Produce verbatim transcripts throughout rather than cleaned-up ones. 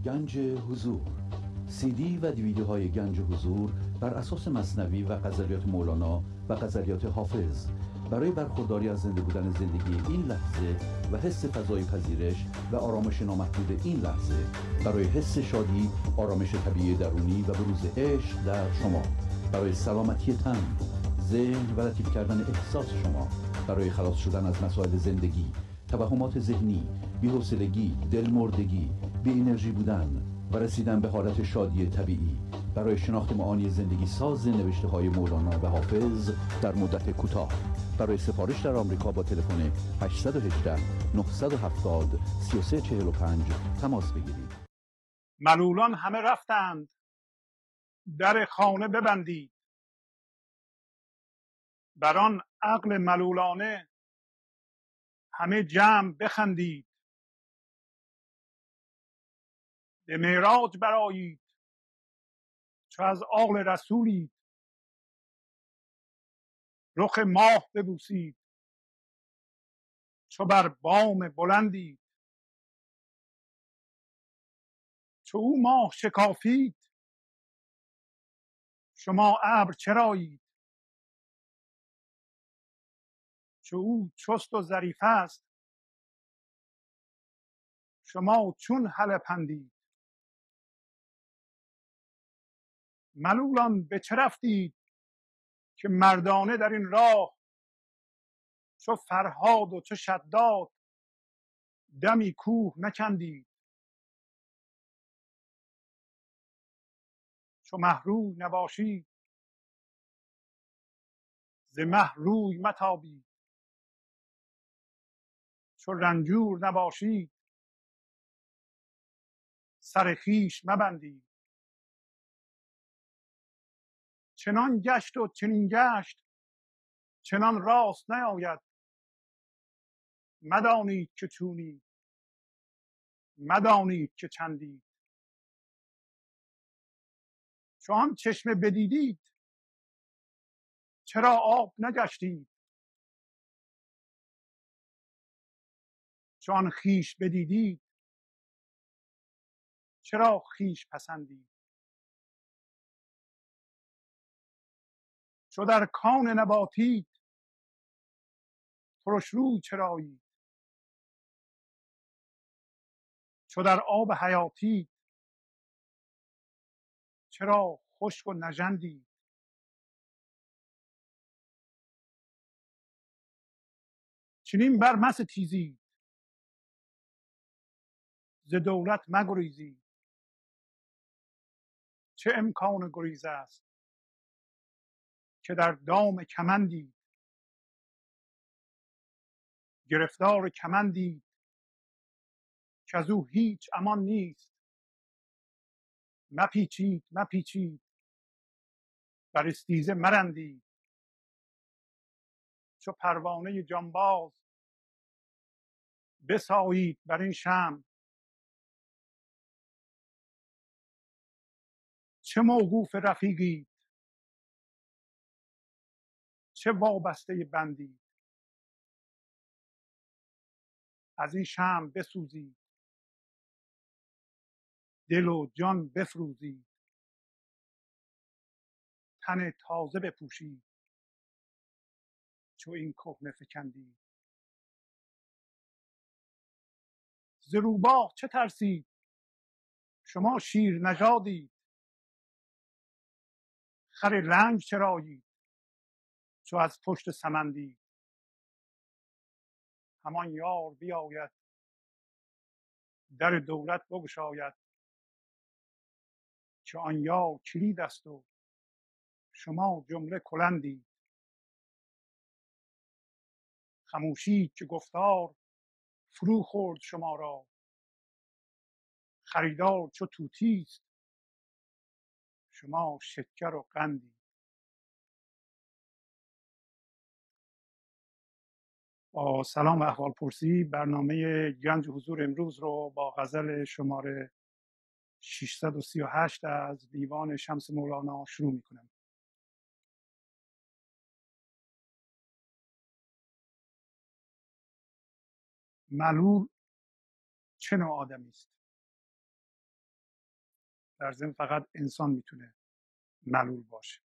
گنج حضور، سی دی و دیویدیو های گنج حضور بر اساس مصنوی و غزلیات مولانا و غزلیات حافظ برای برخورداری از زنده بودن زندگی این لحظه و حس فضای پذیرش و آرامش نامحدود این لحظه، برای حس شادی، آرامش طبیعی درونی و بروز عشق در شما، برای سلامتی تن، ذهن و لطیف کردن احساس شما، برای خلاص شدن از مسائل زندگی، توهمات ذهنی، بی‌حوصلگی، دلمردگی، بی انرژی بودن و رسیدن به حالت شادی طبیعی، برای شناخت معانی زندگی ساز نوشته های مولانا و حافظ در مدت کوتاه. برای سفارش در آمریکا با تلفن هشت یک هشت، نه هفت صفر، سه سه چهار پنج تماس بگیرید. ملولان همه رفتند، در خانه ببندید. بران عقل ملولانه همه جمع بخندید. به معراج برآیید، چو از آل رسولید. رخ ماه ببوسید، چو بر بام بلندید. چو او ماه شکافید، شما ابر چرایید. چو او چست و ظریف است، شما چون هله پندید. ملولان به چه رفتید، که مردانه در این راه، چو فرهاد و چو شداد دمی کوه نکندید. چو مه روی نباشید، ز مه روی متابید. چو رنجور نباشید، سر خویش مبندید. چنان گشت و چنین گشت، چنان راست نیاید. مدانید که چونید، مدانید که چندید. چو آن چشمه بدیدید، چرا آب نگشتید. چو آن خویش بدیدید، چرا خویش پسندید. چو در کان نباتید، ترش روی چرایید. چو در آب حیاتید، چرا خشک و نژندید. چنین بر مستیزید، ز دولت مگریزید. چه امکان گریز است، که در دام کمندید. گرفتار کمندید، کز او هیچ امان نیست. مپیچید مپیچید، بر استیزه مرندید. چو پروانه جانباز، بسایید بر این شمع. چه موقوف رفیقید، چه وابسته بندید. از این شمع بسوزید، دل و جان بفروزید. تن تازه بپوشید، چو این کهنه فکندید. ز روباه چه ترسید، شما شیر نژادید. خر لنگ چرایید، چو از پشت سمندید. همان یار بیاید، در دولت بگشاید. که آن یار کلید است و شما جمله کلندید. خموشید که گفتار فرو خورد شما را. خریدار چو طوطی است، شما شکر و قندید. با سلام و احوال پرسی، برنامه گنج حضور امروز رو با غزل شماره ششصد و سی و هشت از دیوان شمس مولانا شروع می کنم. ملول چه نوع آدمی است؟ در ضمن فقط انسان میتونه ملول باشه.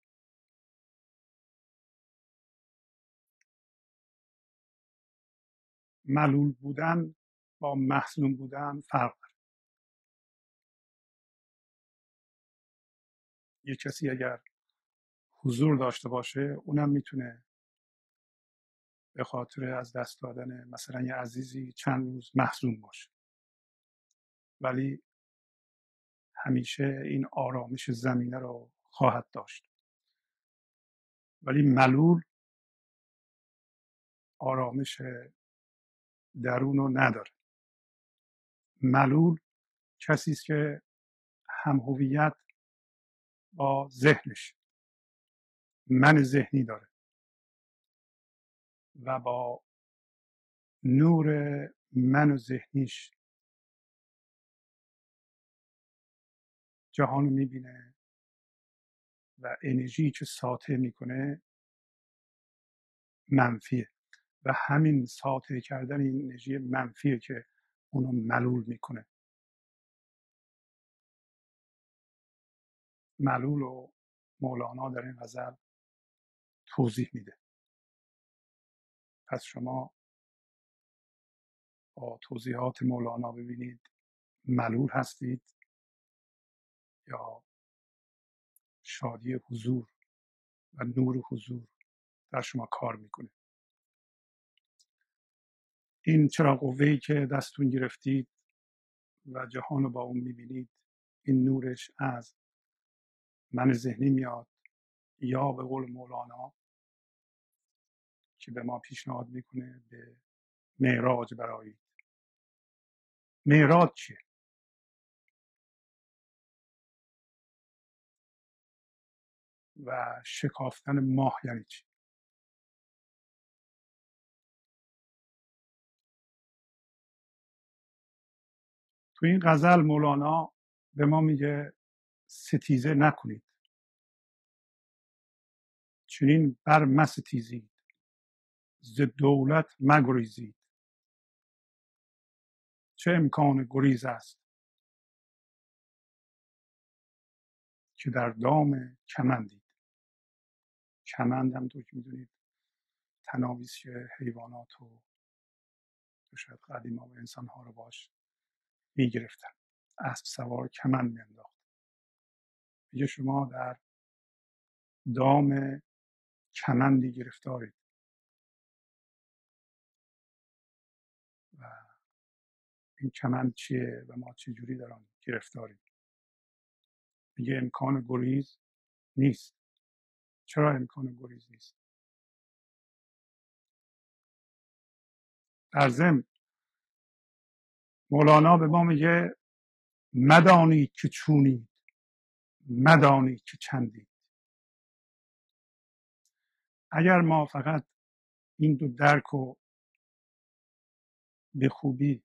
ملول بودن با محزون بودن فرق داره. یه کسی اگر حضور داشته باشه اونم میتونه به خاطر از دست دادن مثلا یه عزیزی چند روز محزون باشه، ولی همیشه این آرامش زمینه رو خواهد داشت. ولی ملول آرامش درون رو نداره. ملول کسی است که هم هویت با ذهنش، من ذهنی داره و با نور من و ذهنیش جهان رو میبینه و انرژی که ساطع میکنه منفیه و همین ساطع کردن این انرژی منفیه که اونو ملول میکنه. ملول رو مولانا در این غزل توضیح میده. پس شما با توضیحات مولانا ببینید ملول هستید یا شادی حضور و نور حضور در شما کار میکنه. این چراغ قوه‌ای که دستون گرفتید و جهان رو با اون میبینید، این نورش از من ذهنی میاد یا به قول مولانا که به ما پیشنهاد میکنه به معراج برایید. معراج چیه؟ و شکافتن ماه یعنی چی؟ تو این غزل مولانا به ما میگه ستیزه نکنید، چنین بر مستیزید، ز دولت مگریزید، چه امکان گریز است که در دام کمندید. کمند هم تو که میدونید تناویس حیوانات و شاید قدیما و انسان ها رو باش میگرفتن. اسب سوار کمند میانداخت. میگه شما در دام کمندی گرفتارید و این کمند چیه و ما چجوری در آن گرفتاریم؟ میگه امکان گریز نیست. چرا امکان گریز نیست؟ در ضمن مولانا به ما میگه مدانید که چونید، مدانید که چندید. اگر ما فقط این دو درک رو به خوبی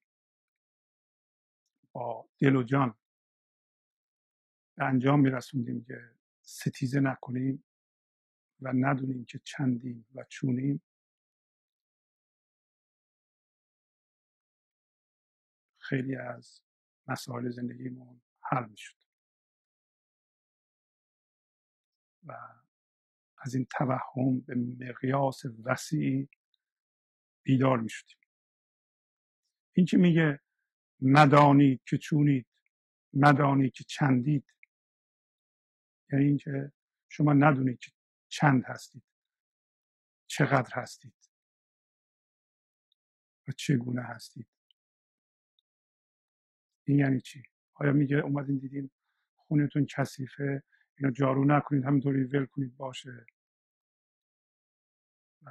با دل و جان به انجام میرسوندیم که ستیزه نکنیم و ندونیم که چندیم و چونیم، خیلی از مسائل زندگیمون حل میشد و از این توهم به مقیاس وسیعی بیدار میشدیم. این که میگه مدانید که چونید، مدانید که چندید، یعنی اینکه شما ندونید که چند هستید، چقدر هستید و چگونه هستید. این یعنی چی؟ آیا میگه اومدین دیدین خونتون کثیفه، اینو جارو نکنید، همینطوری ول کنید باشه و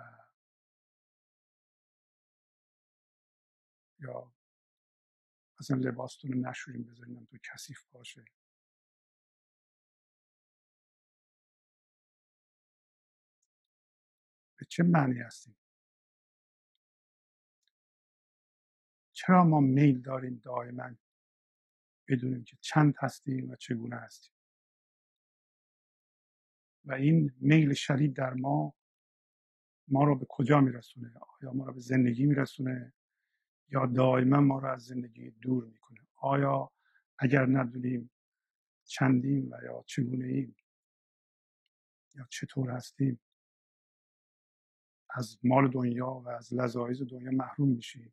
یا مثلا لباستون رو نشوریم بذاریم تو کثیف باشه؟ به چه معنی هستیم؟ چرا ما میل داریم دائما بدونیم که چند هستیم و چگونه هستیم؟ و این میل شدید در ما ما رو به کجا میرسونه؟ آیا ما رو به زندگی میرسونه یا دائما ما رو از زندگی دور میکنه؟ آیا اگر ندونیم چندیم و یا چگونه ایم یا چطور هستیم از مال دنیا و از لذایز دنیا محروم میشیم.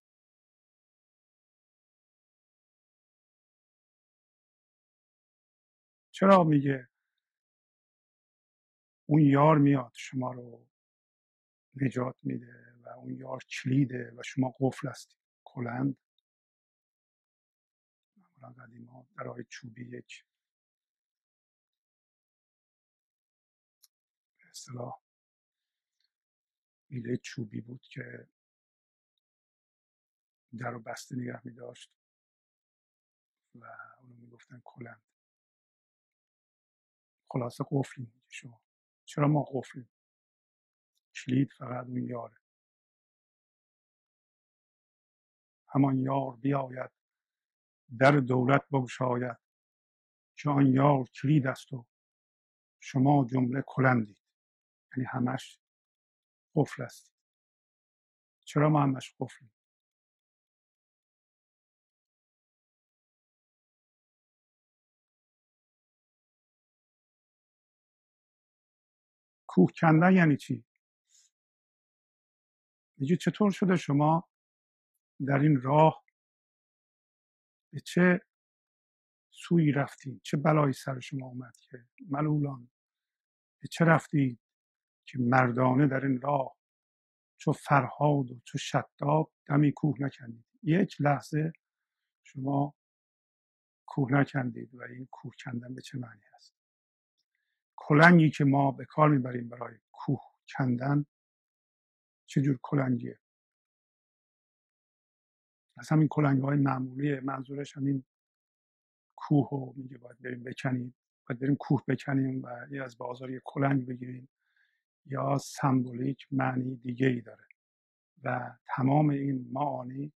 چرا میگه اون یار میاد شما رو نجات میده و اون یار کلیده و شما قفل هستید؟ کلند معمولا قدیما در آیه چوبی یک به اصطلاح میله چوبی بود که در رو بسته نگه میداشت و اونو میگفتن کلند. خلاصه قفلیم میگه شما. چرا ما قفلیم؟ کلید فقط اون یاره. همان یار بیاید در دولت بگشاید که آن یار کلید است و شما جمله کلندید. یعنی همش قفل است. چرا ما همش قفلیم؟ کوه کندن یعنی چی؟ میگه چطور شده شما در این راه به چه سوی رفتید؟ چه بلایی سر شما اومد که ملولان به چه رفتید که مردانه در این راه چو فرهاد و چو شداب دمی کوه نکندید؟ یک لحظه شما کوه نکندید. و این کوه کندن به چه معنی است؟ کلنگی که ما به کار میبریم برای کوه کندن چه جور کلنگیه؟ از همین کلنگ های معمولیه. منظورش همین کوه رو میگه باید بریم بکنیم، باید بریم کوه بکنیم و یا از بازار یک کلنگ بگیریم، یا سمبولیک معنی دیگه ای داره. و تمام این معانی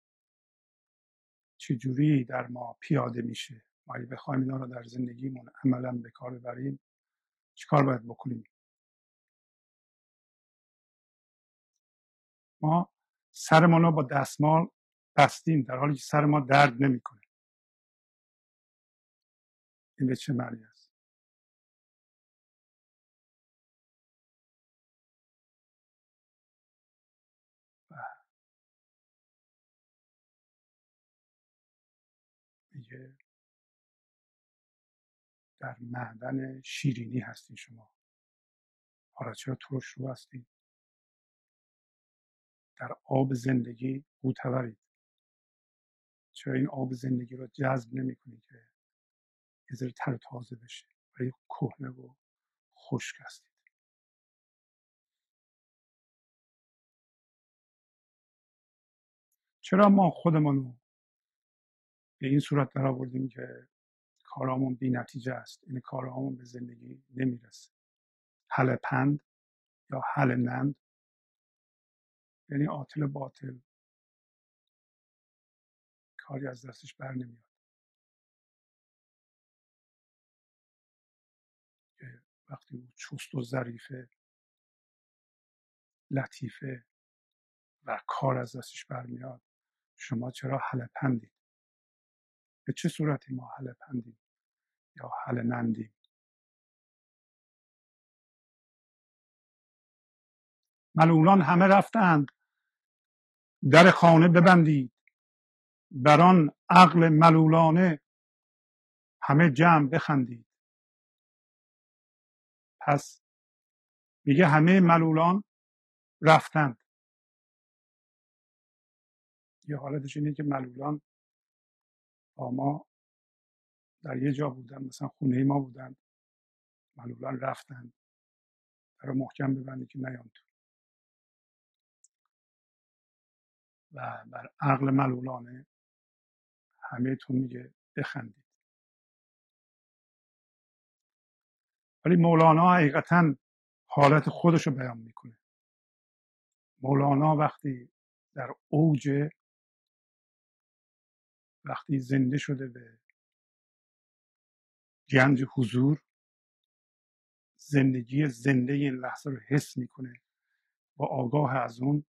چجوری در ما پیاده میشه؟ ما اگه بخوایم اینا رو در زندگیمون عملا به کار ببریم چیکار باید بکنیم؟ ما سرمون رو با دستمال بستیم در حالی که سر ما درد نمیکنه. این به چه معنی است؟ میگه در معدن شیرینی هستی شما. حالا چرا ترش رو هستی؟ در آب زندگی معتبرید. چرا این آب زندگی رو جذب نمی کنی که یه ذره تر تازه بشه؟ ولی کهنه و خشک هستید. چرا ما خودمون رو به این صورت در آوردیم که کارامون بی نتیجه است؟ این کارامون به زندگی نمیرسه. حل پند یا حل نند یعنی عاطل باطل، کاری از دستش بر نمیاد. که وقتی او چست و ظریفه، لطیفه و کار از دستش برمیاد، شما چرا حل پندید؟ به چه صورتی ما حل پندیم یا حل نندیم؟ ملولان همه رفتند در خانه ببندید، بران عقل ملولانه همه جمع بخندید. پس میگه همه ملولان رفتند. یه حالتش اینه که ملولان با ما در یه جا بودن، مثلا خونه ما بودن، ملولان رفتند. برای محکم ببندید که نیان تو. و بر عقل ملولانه همه تون میگه بخندید. ولی مولانا حقیقتا حالت خودش رو بیان میکنه. مولانا وقتی در اوج، وقتی زنده شده به گنج حضور، زندگی زنده این لحظه رو حس میکنه و آگاه از اون،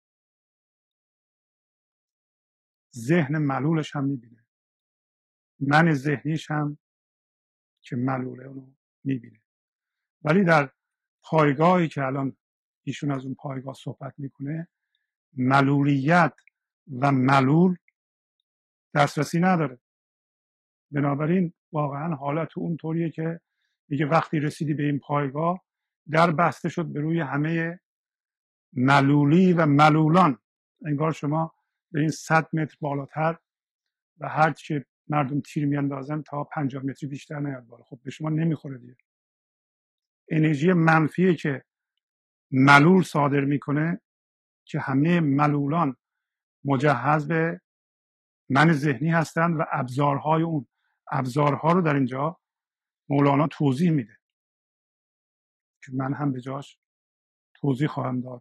ذهن ملولش هم میبینه، من ذهنیش هم که ملوله اونو میبینه. ولی در پایگاهی که الان ایشون از اون پایگاه صحبت میکنه، ملولیت و ملول دسترسی نداره. بنابراین واقعا حالت اون طوریه که میگه وقتی رسیدی به این پایگاه، در بسته شد به روی همه ملولی و ملولان. انگار شما به این صد متر بالاتر و هر که مردم تیر میاندازن تا پنجاه متری بیشتر نیاد بالا. خب به شما نمیخوره دیگه. انرژی منفی که ملول صادر میکنه که همه ملولان مجهز به من ذهنی هستند و ابزارهای اون ابزارها رو در اینجا مولانا توضیح میده که من هم به جاش توضیح خواهم داد.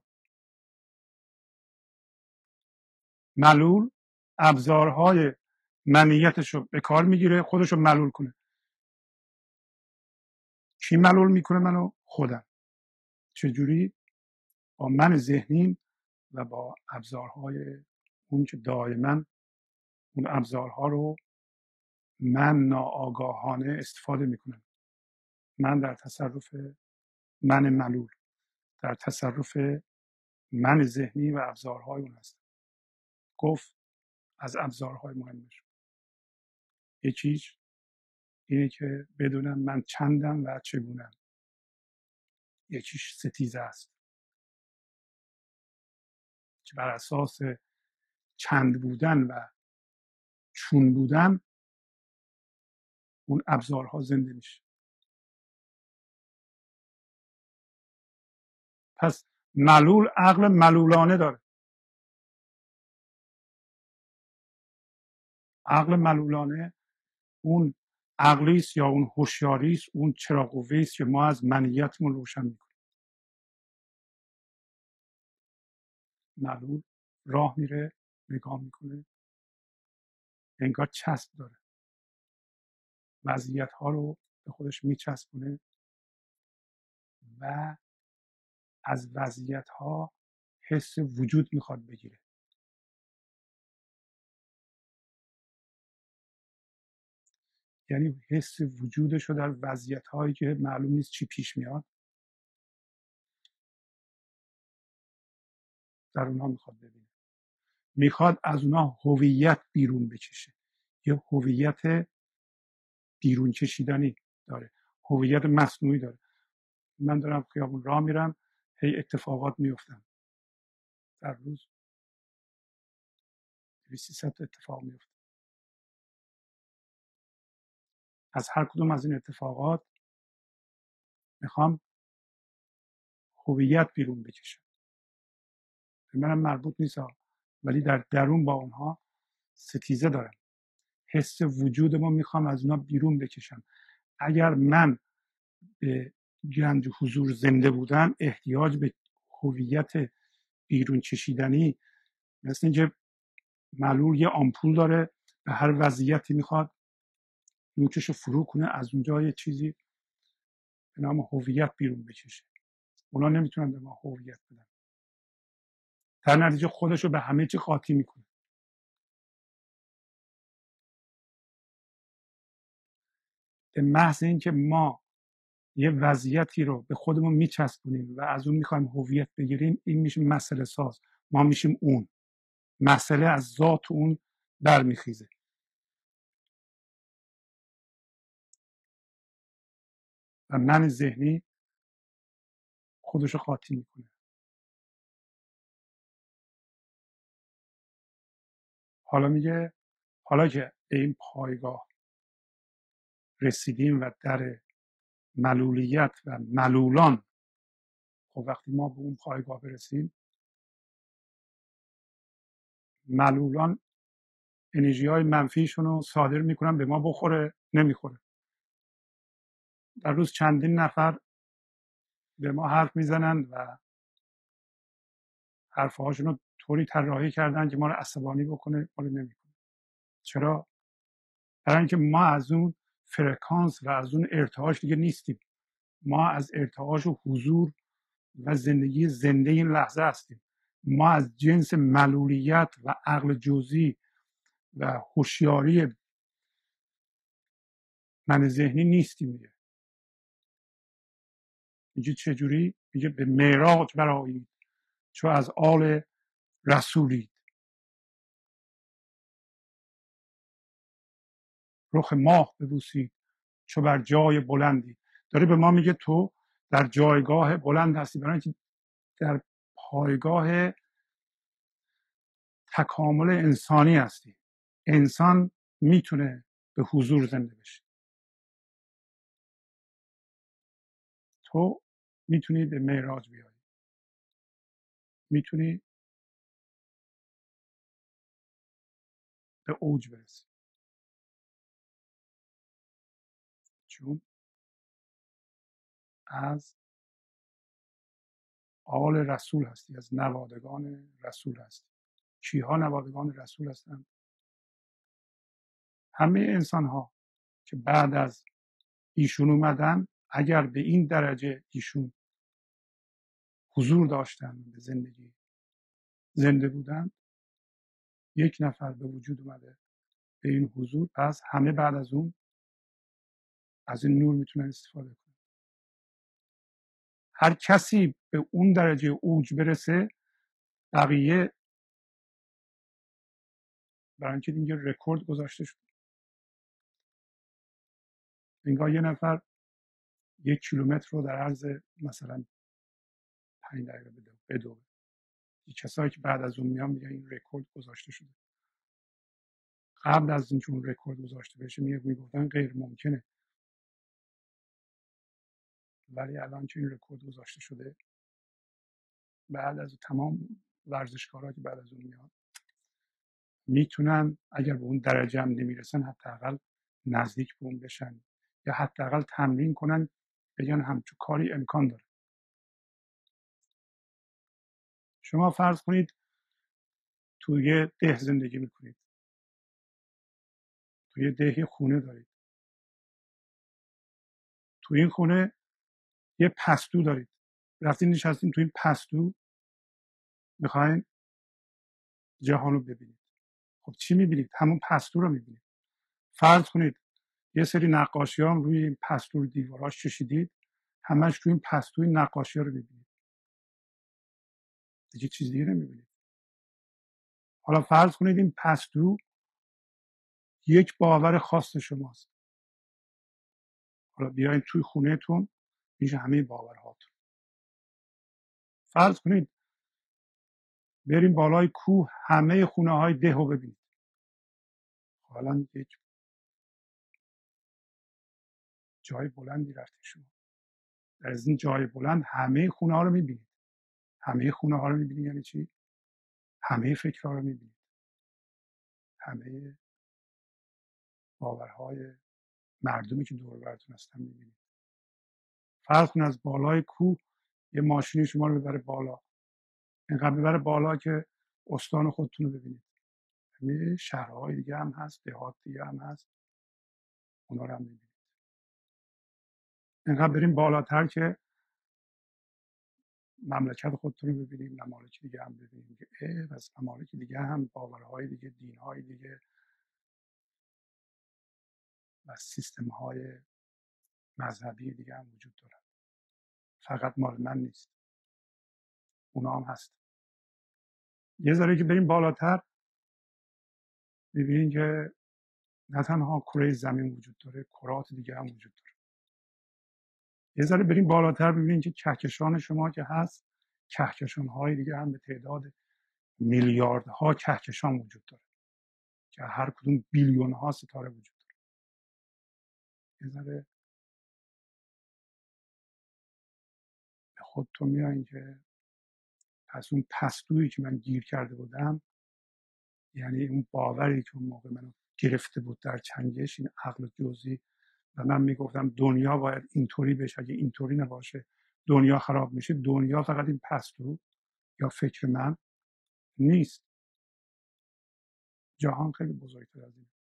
ملول ابزارهای منیتش رو به کار میگیره، خودش رو ملول کنه. کی ملول میکنه منو؟ خودم. چجوری؟ با من ذهنیم و با ابزارهای اون که دائما اون ابزارها رو من ناآگاهانه استفاده میکنم. من در تصرف من ملول، در تصرف من ذهنی و ابزارهای اون هستم. گفت از ابزارهای مهمش یکیش اینه که بدونم من چندم و چگونم. یکیش ستیزه است که بر اساس چند بودن و چون بودن اون ابزارها زنده میشه. پس ملول عقل ملولانه داره. عقل ملولانه اون عقلی است یا اون هوشیاری است، اون چراغ قوه‌ای است که ما از منیتمون روشن میکنیم. ملول راه میره، نگاه میکنه، انگار چسب داره، وضعیت ها رو به خودش میچسبونه و از وضعیت ها حس وجود میخواد بگیره. یعنی حس وجودش رو در وضعیت هایی که معلوم نیست چی پیش میاد در اونها میخواد ببینه. میخواد از اونها هویت بیرون بکشه. یه هویت بیرون کشیدنی داره، هویت مصنوعی داره. من دارم خیابون راه میرم، هی اتفاقات میفتن در روز، دویست سیصد اتفاق میفته. از هر کدوم از این اتفاقات میخوام هویت بیرون بکشم. به منم مربوط نیست، ولی در درون با اونها ستیزه دارم. حس وجود ما میخوام از اونها بیرون بکشم. اگر من به گنج حضور زنده بودم، احتیاج به هویت بیرون کشیدنی، مثل اینکه معلول یه آمپول داره، به هر وضعیتی میخواد نوکش رو فرو کنه، از اونجا یه چیزی به نام هویت بیرون بکشه. اونا نمیتونن به ما هویت بدن. در نتیجه خودش رو به همه چی قاطی میکنه. به محض اینکه ما یه وضعیتی رو به خودمون میچسبونیم و از اون میخوایم هویت بگیریم، این میشه مسئله ساز. ما میشیم اون. مسئله از ذات اون برمیخیزه. و من ذهنی خودش رو قاطی میکنه. حالا میگه حالا که به این پایگاه رسیدیم و در ملولیت و ملولان، خب وقتی ما به اون پایگاه برسیم، ملولان انرژی های منفیشون رو صادر میکنن، به ما بخوره نمیخوره. در روز چندین نفر به ما حرف میزنن و حرفهاشون رو طوری طراحی کردن که ما رو عصبانی بکنه، ما رو نمیکنه. چرا؟ برای اینکه ما از اون فرکانس و از اون ارتعاش دیگه نیستیم. ما از ارتعاش و حضور و زندگی زنده این لحظه هستیم. ما از جنس ملولیت و عقل جزئی و هوشیاری من ذهنی نیستیم دیگه. میگه چجوری؟ میگه به معراج برآیید چو از آل رسولید، رخ ماه ببوسید چو بر جای بلندی. داره به ما میگه تو در جایگاه بلند هستی، برای اینکه در پایگاه تکامل انسانی هستی. انسان میتونه به حضور زنده بشه، تو میتونی به معراج بیای، میتونی به اوج برسی، چون از آل رسول هستی، از نوادگان رسول هستی. کیها نوادگان رسول هستند؟ همه انسان ها که بعد از ایشون اومدن، اگر به این درجه ایشون حضور داشتن، به زندگی زنده بودن، یک نفر به وجود اومده به این حضور، پس همه بعد از اون از این نور میتونن استفاده کنن. هر کسی به اون درجه اوج برسه، بقیه برای اینکه اینجا رکورد گذاشته شد، انگار یه نفر یک کیلومتر رو در عرض مثلا پنج دقیقه بده بدوه. کسایی که بعد از اون میان میگن این رکورد گذاشته شده. قبل از اینکه اون رکورد گذاشته بشه میگفتن غیر ممکنه، ولی الان که این رکورد گذاشته شده، بعد از تمام ورزشکارا که بعد از اون میان میتونن اگر به اون درجه هم نمیرسن حداقل نزدیک به اون بشن، یا حداقل تمرین کنن بگن همچون کاری امکان داره. شما فرض کنید توی ده زندگی میکنید، توی ده خونه دارید، توی این خونه یه پستو دارید، رفتین نشستین توی این پستو میخواین جهان رو ببینید. خب چی میبینید؟ همون پستو رو میبینید. فرض کنید یه سری نقاشی هم روی این پستو دیواراش کشیدید، همش روی این پستو این نقاشی ها رو میبینید، دیگه چیز دیگه نمیبینید. حالا فرض کنید این پستو یک باور خاص شماست. حالا بیاین توی خونهتون میشه همه باورهاتون. فرض کنید بریم بالای کوه، همه خونه های ده رو ببینید. حالا یک جای بلندی رفتید شما، در از این جای بلند همه خونه ها رو میبینید. همه خونه ها رو میبینید یعنی چی؟ همه فکرها رو میبینید، همه باورهای مردمی که دور براتون هستن میبینید. فرض کن از بالای کوه یه ماشینی شما رو ببره بالا، اینقدر ببره بالا که استان خودتون رو ببینید. همه شهرهای دیگه هم هست، دهات دیگه هم هست، اونا رو هم میبینید. اینقدر بریم بالاتر که مملکت خودتون رو ببینید، ممالک دیگه هم ببینید که اه بس ممالک دیگه هم باورهای دیگه، دینهای دیگه و سیستمهای مذهبی دیگه هم وجود دارن، فقط مال من نیست، اونا هم هست. یه ذره که بریم بالاتر میبینید که نه تنها کره زمین وجود داره، کرات دیگه هم وجود داره. یه ذره بریم بالاتر ببینید که کهکشان شما که هست، کهکشان های دیگه هم به تعداد میلیاردها کهکشان وجود داره که هر کدوم بیلیون ها ستاره وجود داره. یه ذره به خودتون میایین که پس اون پستویی که من گیر کرده بودم، یعنی اون باوری که اون موقع منو گرفته بود در چنگش، این عقل جزئی، و من میگفتم دنیا باید اینطوری بشه، اگه اینطوری نباشه دنیا خراب میشه. دنیا فقط این پستو یا فکر من نیست، جهان خیلی بزرگتر از این.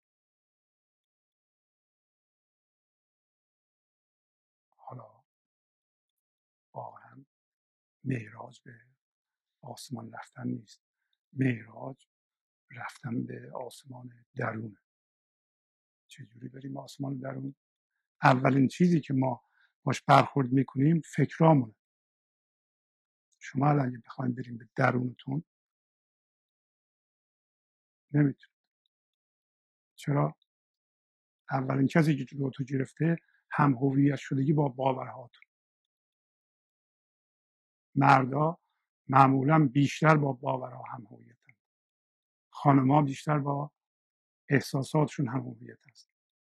حالا واقعا معراج به آسمان رفتن نیست، معراج رفتن به آسمان درونه. چجوری بریم آسمان درون؟ اولین چیزی که ما باش برخورد میکنیم فکرامونه. شما الان اگه بخواید بریم به درونتون نمیتونید. چرا؟ اولین کسی که جلوتو گرفته هم هویت شدگی با باورهاتون. مردا معمولا بیشتر با باورها هم هویتن، خانم‌ها بیشتر با احساساتشون هم هویت هست.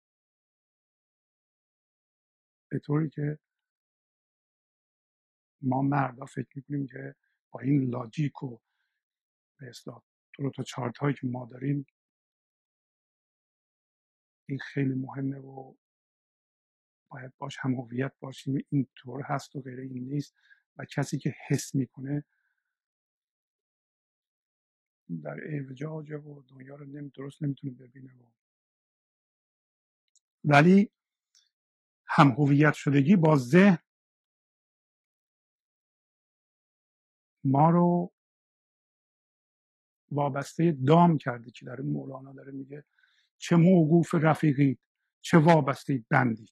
به طوری که ما مردا فکر میکنیم که با این لاجیک و به اصطلاح دو تا چارت هایی که ما داریم این خیلی مهمه و باید باش هم هویت باشیم، اینطور هست و غیره این نیست. و کسی که حس میکنه در اعوجاجه و دنیا رو نمی درست نمیتونه ببینه و ولی هم هویت شدگی با ذهن ما رو وابسته دام کرده که در مولانا داره میگه چه موقوف رفیقید چه وابسته بندید.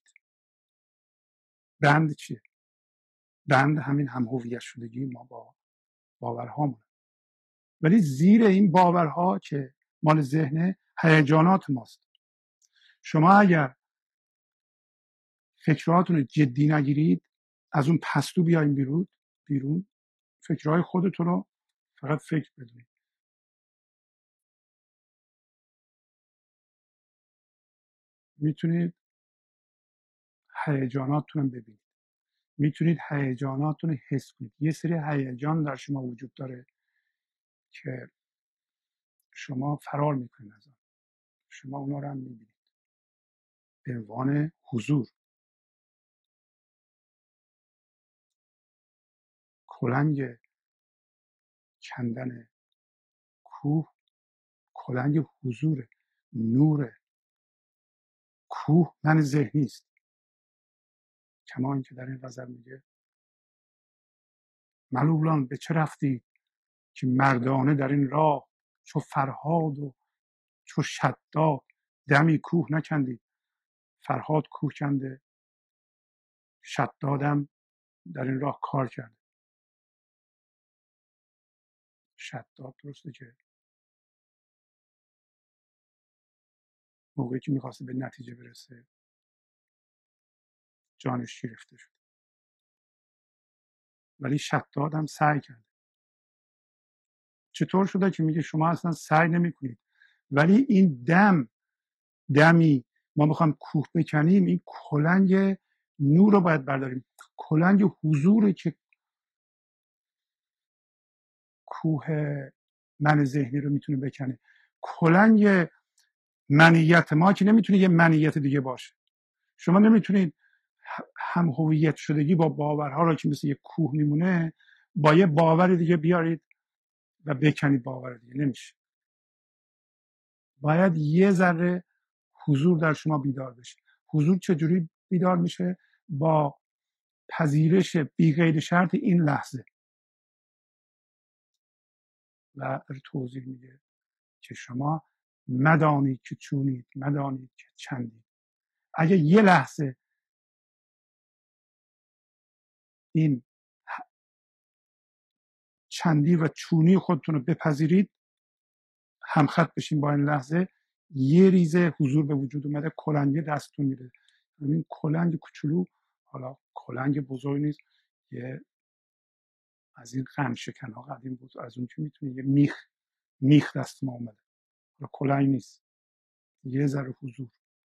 بند چیه؟ بند همین هم هویت شدگی ما با باورهامون. ولی زیر این باورها که مال ذهن هیجانات ماست. شما اگر فکراتون رو جدی نگیرید از اون پستو بیاین بیرون بیرون فکرهای خودتون رو فقط فکر بدونید. میتونید هیجاناتتون رو ببینید، میتونید هیجاناتتون رو حس کنید. یه سری هیجان در شما وجود داره که شما فرار میکنید از آن، شما اونا رو هم میبینید به عنوان حضور. کلنگ کندن کوه کلنگ حضور، نور. کوه من ذهنی است. کما اینکه در این غزل میگه ملولان به چه رفتی که مردانه در این راه چو فرهاد و چو شداد دمی کوه نکندید. فرهاد کوه کنده، شدادم در این راه کار کرده. شداد درسته که موقعی که میخواسته به نتیجه برسه جانش گرفته شد، ولی شداد هم سعی کرد. چطور شده که میگه شما اصلا سعی نمی کنید ولی این دم دمی ما میخوام کوه بکنیم، این کلنگ نور رو باید برداریم، کلنگ حضوری که کوه من ذهنی رو میتونه بکنه. کلنگ منیت ما که نمیتونه یه منیت دیگه باشه. شما نمیتونید هم هویت شدگی با باورها رو که مثل یه کوه میمونه با یه باور دیگه بیارید و بکنید باور دیگه. نمیشه. باید یه ذره حضور در شما بیدار بشه. حضور چجوری بیدار میشه؟ با پذیرش بی قید شرط این لحظه. و در توضیح میده که شما مدانید که چونید، مدانید که چندید. اگه یه لحظه این چندی و چونی خودتون رو بپذیرید، همخط بشین با این لحظه، یه ریزه حضور به وجود اومده، کلنگ دستتون میره. همین کلنگ کوچولو، حالا کلنگ بزرگ نیست، یه از این قند شکن ها قدیم بود، از اون که میتونه یه میخ میخ دست ما اومده، حالا کلنگ نیست، یه ذره حضور.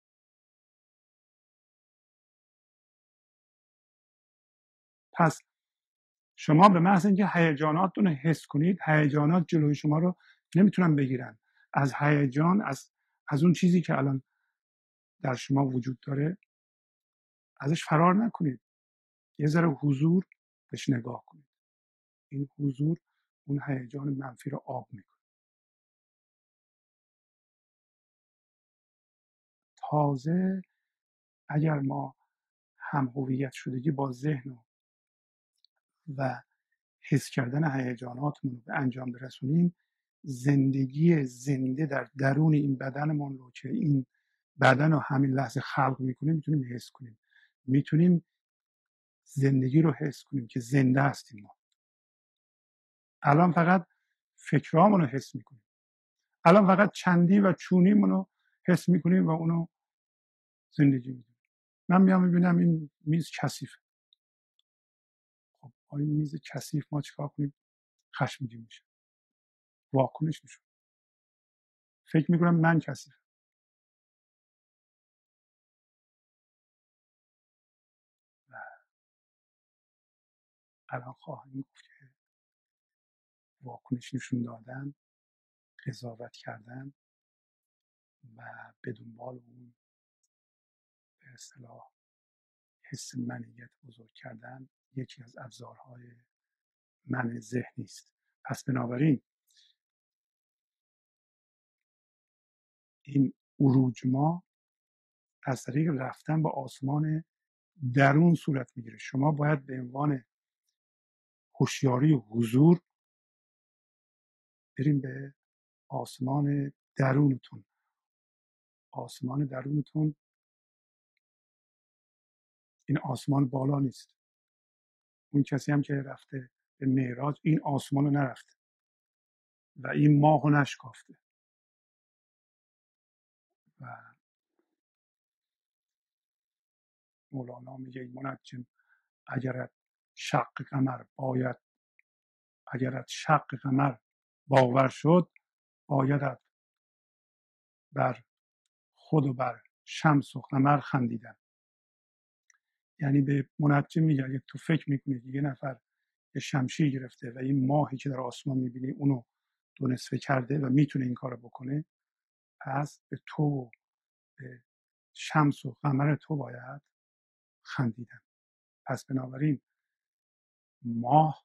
پس شما به محض اینکه هیجاناتتون رو حس کنید، هیجانات جلوی شما رو نمیتونن بگیرن. از هیجان، از از اون چیزی که الان در شما وجود داره ازش فرار نکنید. یه ذره حضور بهش نگاه کنید. این حضور اون هیجان منفی رو آب میکنه. تازه اگر ما هم هویت شدگی با ذهن و حس کردن هیجاناتمون رو به انجام برسونیم، زندگی زنده در درون این بدنمون رو که این بدن رو همین لحظه خلق میکنیم، میتونیم حس کنیم، میتونیم زندگی رو حس کنیم که زنده هستیم. ما الان فقط فکرامون رو حس میکنیم، الان فقط چندی و چونیمون رو حس میکنیم و اونو زندگی میدونیم. من میام میبینم این میز کثیفه. خب با این میز کثیف ما چیکار کنیم؟ خشمگین میشه، واکنش نشون، فکر میکنم من کثیفم. و الان خواهیم گفت که واکنش نشون دادن، قضاوت کردن و به دنبال اون به اصطلاح حس منیت بزرگ کردن یکی از ابزارهای من ذهنی است. پس بنابراین این عروج ما از طریق رفتن به آسمان درون صورت میگیره. شما باید به عنوان هوشیاری و حضور بریم به آسمان درونتون. آسمان درونتون این آسمان بالا نیست. اون کسی هم که رفته به معراج این آسمان رو نرفته و این ماه رو نشکافته. و مولانا میگه منجم اگر شق قمر باید اگر شق قمر باور شد، باید بر خود و بر شمس و قمر خندیدن. یعنی به منجم میگه اگه تو فکر میکنی یه نفر یه شمشیر گرفته و این ماهی که در آسمان میبینی اونو دو نصفه کرده و میتونه این کارو بکنه، پس به تو و به شمس و قمر تو باید خندیدن. پس بنابراین ماه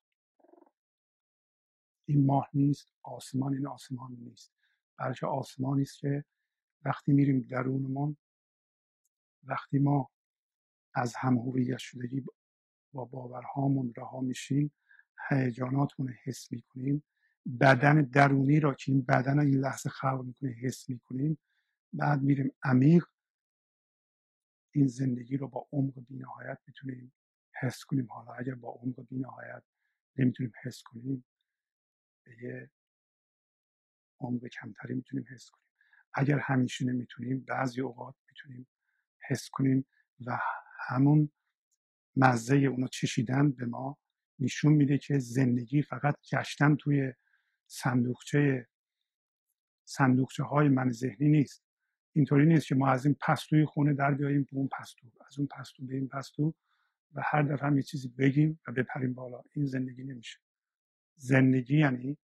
این ماه نیست، آسمان این آسمان نیست، بلکه آسمانی است که وقتی میریم درونمون، وقتی ما از هم هویت شدگی با باورهامون رها میشیم، هیجاناتمون حس میکنیم، بدن درونی را که این بدن این لحظه خلق میکنه حس میکنیم، بعد میریم عمیق این زندگی رو با عمق بی‌نهایت میتونیم حس کنیم. حالا اگر با عمق بی‌نهایت نمیتونیم حس کنیم، به یه عمق کمتری میتونیم حس کنیم. اگر همیشه نمیتونیم، بعضی اوقات میتونیم حس کنیم و همون مزه اونو چشیدن به ما نشون میده که زندگی فقط گشتن توی صندوقچه صندوقچه های من ذهنی نیست. اینطوری نیست که ما از این پستوی خونه در بیاییم به اون پستو، از اون پستو به این پستو و هر دفعه هم یه چیزی بگیم و بپریم بالا. این زندگی نمیشه. زندگی یعنی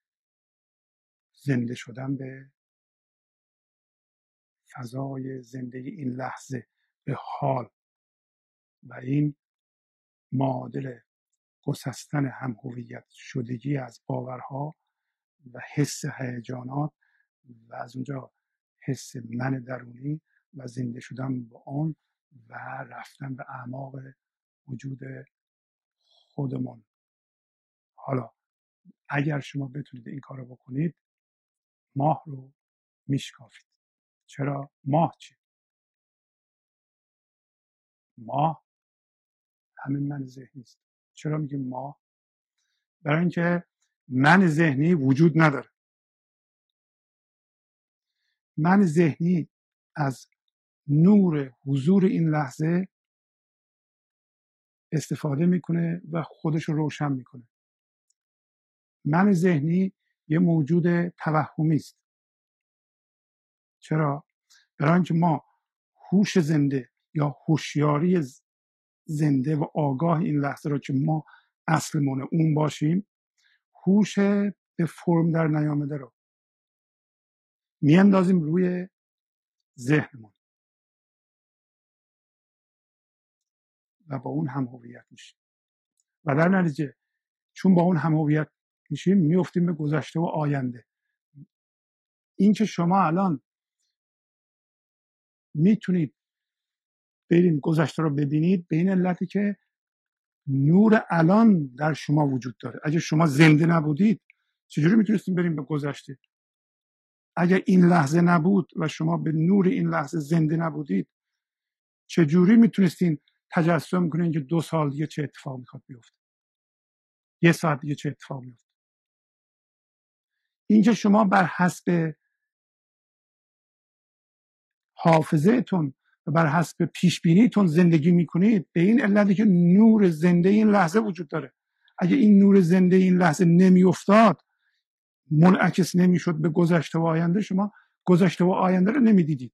زنده شدن به فضای زندگی این لحظه، به حال، و این معادل گسستن هم هویت شدگی از باورها و حس هیجانات و از اونجا حس من درونی و زنده شدن با آن و رفتن به اعماق وجود خودمون. حالا اگر شما بتونید این کار رو بکنید، ماه رو میشکافید. چرا؟ ماه چی؟ ماه همین من ذهنی است. چرا میگیم ماه؟ برای اینکه من ذهنی وجود نداره. من ذهنی از نور حضور این لحظه استفاده میکنه و خودش رو روشن میکنه. من ذهنی یه موجود توهمی است. چرا؟ برای اینکه ما هوش زنده یا هوشیاری زنده و آگاه این لحظه رو که ما اصلمون اون باشیم، هوش به فرم در نیامده رو میاندازیم روی ذهنمون و با اون هم هویت میشیم و در نتیجه چون با اون هم هویت میشیم میافتیم به گذشته و آینده. این که شما الان میتونید برین گذشته رو ببینید به این علتی که نور الان در شما وجود داره. اگه شما زنده نبودید چجوری میتونستیم بریم به گذشته؟ اگر این لحظه نبود و شما به نور این لحظه زنده نبودید، چجوری میتونستین تجسم کنین که دو سال دیگه چه اتفاق میخواد بیفته، یه ساعت دیگه چه اتفاق میفته؟ اینکه شما بر حسب حافظه‌تون و بر حسب پیش بینیتون زندگی میکنید، به این علتی که نور زنده این لحظه وجود داره. اگه این نور زنده این لحظه نمیافتاد، منعکس نمیشد به گذشته و آینده، شما گذشته و آینده رو نمیدیدید.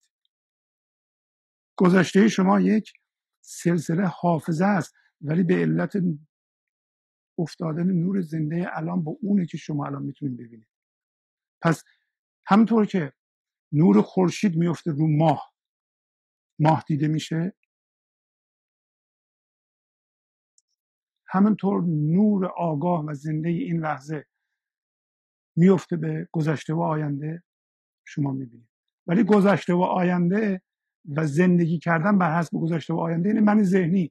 گذشته شما یک سلسله حافظه است، ولی به علت افتادن نور زنده الان با اونه که شما الان میتونید ببینید. پس همونطور که نور خورشید میفته رو ماه، ماه دیده میشه، همونطور نور آگاه و زنده این لحظه میفته به گذشته و آینده، شما میبینید. ولی گذشته و آینده و زندگی کردن بر حسب گذشته و آینده، این من ذهنی،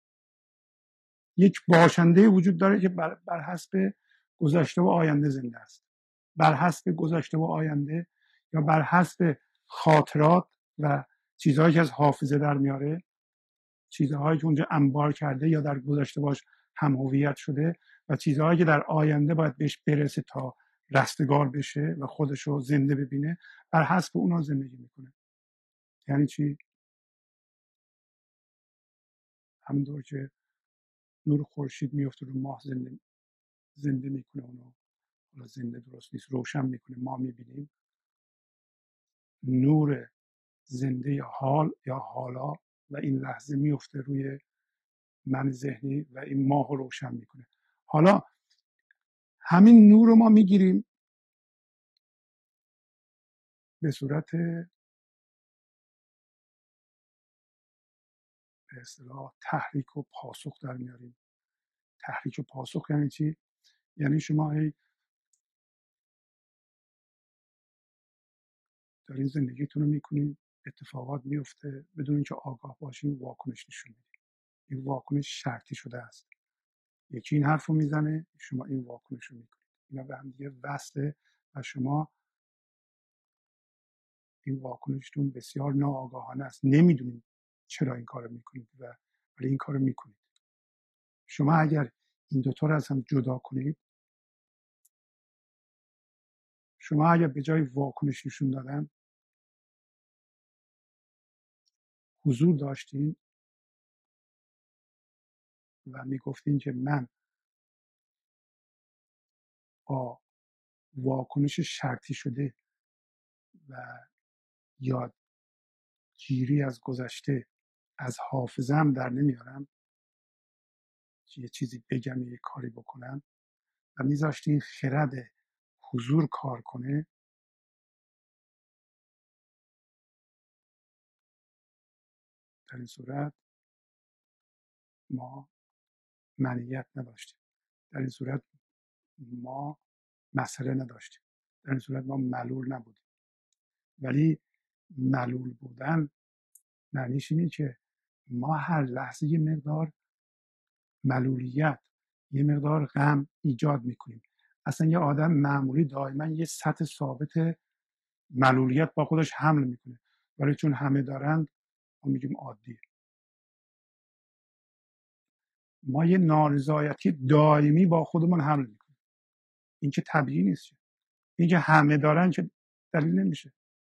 یک باشنده وجود داره که بر, بر حسب گذشته و آینده زنده است. بر حسب گذشته و آینده یا بر حسب خاطرات و چیزهایی که از حافظه در میاره، چیزهایی که اونجا انبار کرده یا در گذشته باش هم هویت شده و چیزهایی که در آینده باید بهش برسه تا رستگار بشه و خودش رو زنده ببینه، بر حسب اونا زندگی میکنه. یعنی چی؟ همونطور که نور خورشید میفته رو ماه، زنده زنده میکنه اونو، حالا زنده درست نیست، روشن میکنه، ما میبینیم. نور زنده حال یا حالا و این لحظه میفته روی من ذهنی و این ماه رو روشن میکنه. حالا همین نور رو ما میگیریم به صورت به اصطلاح تحریک و پاسخ در میاریم. تحریک و پاسخ یعنی چی؟ یعنی شما هی دارین زندگیتون رو میکنین، اتفاقات میفته، بدون اینکه آگاه باشین واکنش نشون میدین. این واکنش شرطی شده است. یکی این حرف رو میزنه، شما این واکنش رو میکنید. اینا به هم دیگه وصله و شما این واکنشتون بسیار ناآگاهانه است، نمیدونید چرا این کارو میکنید و ولی این کارو میکنید. شما اگر این دوتا رو از هم جدا کنید، شما اگر به جای واکنش نشون دادن حضور داشتین و میگفتین که من با واکنش شرطی شده و یادگیری از گذشته از حافظه‌ام در نمیارم که یه چیزی بگم یه کاری بکنم و میذاشتین خرد حضور کار کنه، در این صورت ما منیت نداشتیم. در این صورت ما مسئله نداشتیم. در این صورت ما ملول نبودیم. ولی ملول بودن معنیش اینه که ما هر لحظه یه مقدار ملولیت، یه مقدار غم ایجاد میکنیم. اصلا یه آدم معمولی دائما یه سطح ثابت ملولیت با خودش حمل میکنه، ولی چون همه دارند ما میگیم عادیه. ما یه نارضایتی دائمی با خودمون حمل میکنیم. این که طبیعی نیست. این که همه دارن که دلیل نمیشه.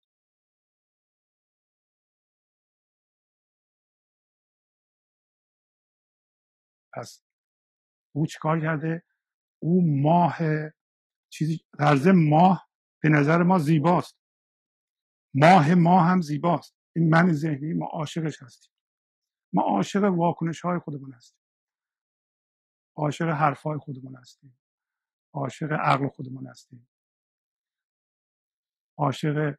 پس او چیکار کرده؟ او ماه چیزی درزه ماه به نظر ما زیباست، ماه ما هم زیباست. این من ذهنی ما عاشقش هستیم. ما عاشق واکنش های خودمون هستیم، عاشق حرف های خودمون هستیم، عاشق عقل خودمون هستیم، عاشق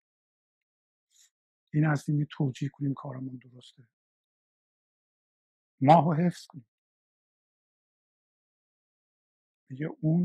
این هستیم که توجیه کنیم کارمون درسته. ماه رو حفظ کنیم. میگه اون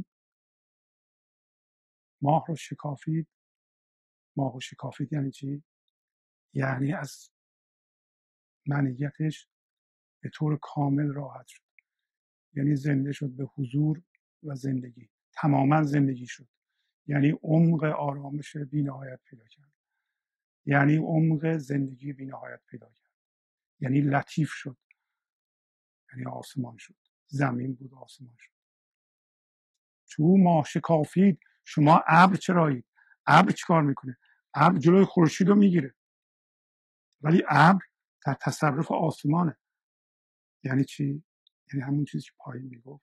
ماه رو شکافید. ماه رو شکافید یعنی چی؟ یعنی از منیتش به طور کامل راحت شد. یعنی زنده شد به حضور و زندگی، تماما زندگی شد. یعنی عمق آرامش بی‌نهایت پیدا کرد، یعنی عمق زندگی بی‌نهایت پیدا کرد، یعنی لطیف شد، یعنی آسمان شد، زمین بود آسمان شد. تو ماه شکافید، شما ابر چرایید؟ ابر چیکار میکنه؟ ابر جلوی خورشید رو میگیره، ولی ابر در تصرف آسمانه. یعنی چی؟ یعنی همون چیزی که پایین میگفت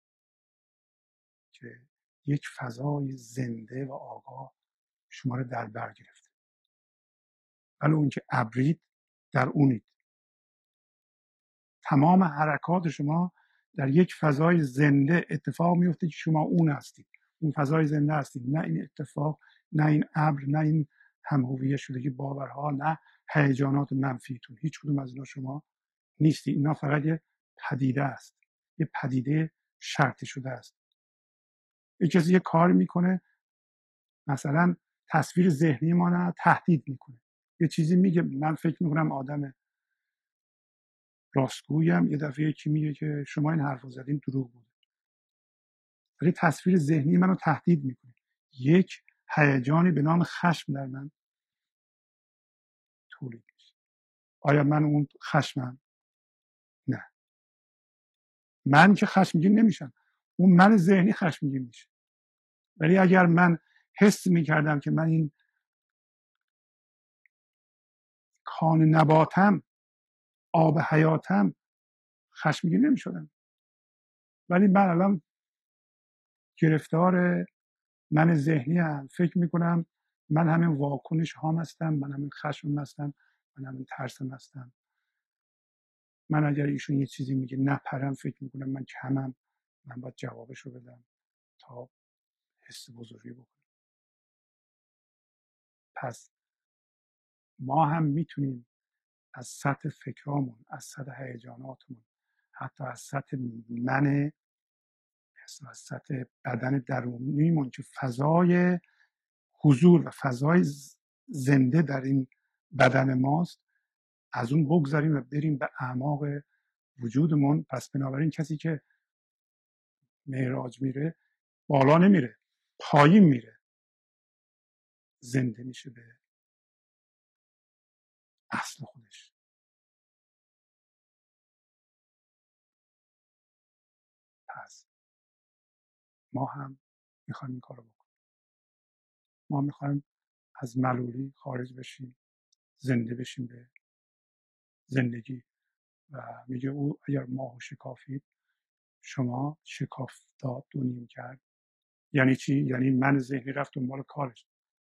که یک فضای زنده و آگاه شما رو در بر گرفته، ولی اون که ابرید در اونید. تمام حرکات شما در یک فضای زنده اتفاق میفته که شما اون هستید، اون فضای زنده هستید، نه این اتفاق، نه این ابر، نه این همهویت شدگی باورها، نه هیجانات منفیتون. هیچ کدوم از اینا شما نیستید. اینا فقط یه پدیده است، یه پدیده شرطی شده است. یه کسی یه کار میکنه، مثلا تصویر ذهنی ما رو تهدید میکنه، یه چیزی میگه، من فکر میکنم آدم راستگویم، یه دفعه یکی میگه که شما این حرفو زدین دروغ بود، ولی تصویر ذهنی منو تهدید میکنه. یک هیجانی به نام خشم در من تولید میشه. آیا من اون خشمم؟ نه، من که خشمگین نمیشم، اون من ذهنی خشمگین میشه. ولی اگر من حس میکردم که من این کان نباتم، آب حیاتم، خشمگین نمیشدم. ولی من الان گرفتار من ذهنی هم، فکر میکنم من همین واکنش هام هستم، من همین خشم هستم، من همین ترسم هستم. من اگر ایشون یه چیزی میگه نپرم، فکر میکنم من کمم، من باید جوابشو بدم تا حس بزرگی بکنم. پس ما هم میتونیم از سطح فکرامون، از سطح هیجاناتمون، حتی از سطح من، از سطح بدن درونیمون که فضای حضور و فضای زنده در این بدن ماست، از اون بگذاریم و بریم به اعماق وجودمون. پس بنابراین کسی که معراج میره بالا نمیره، پایین میره، زنده میشه به اصل خودش. پس ما هم میخوایم این کارو بکنیم. ما میخوایم از ملولی خارج بشیم، زنده بشیم به زندگی. و میگه او اگر ماهو شکافید، شما شکاف داد دو نیم کرد. یعنی چی؟ یعنی من ذهنی رفت دنبال کارش،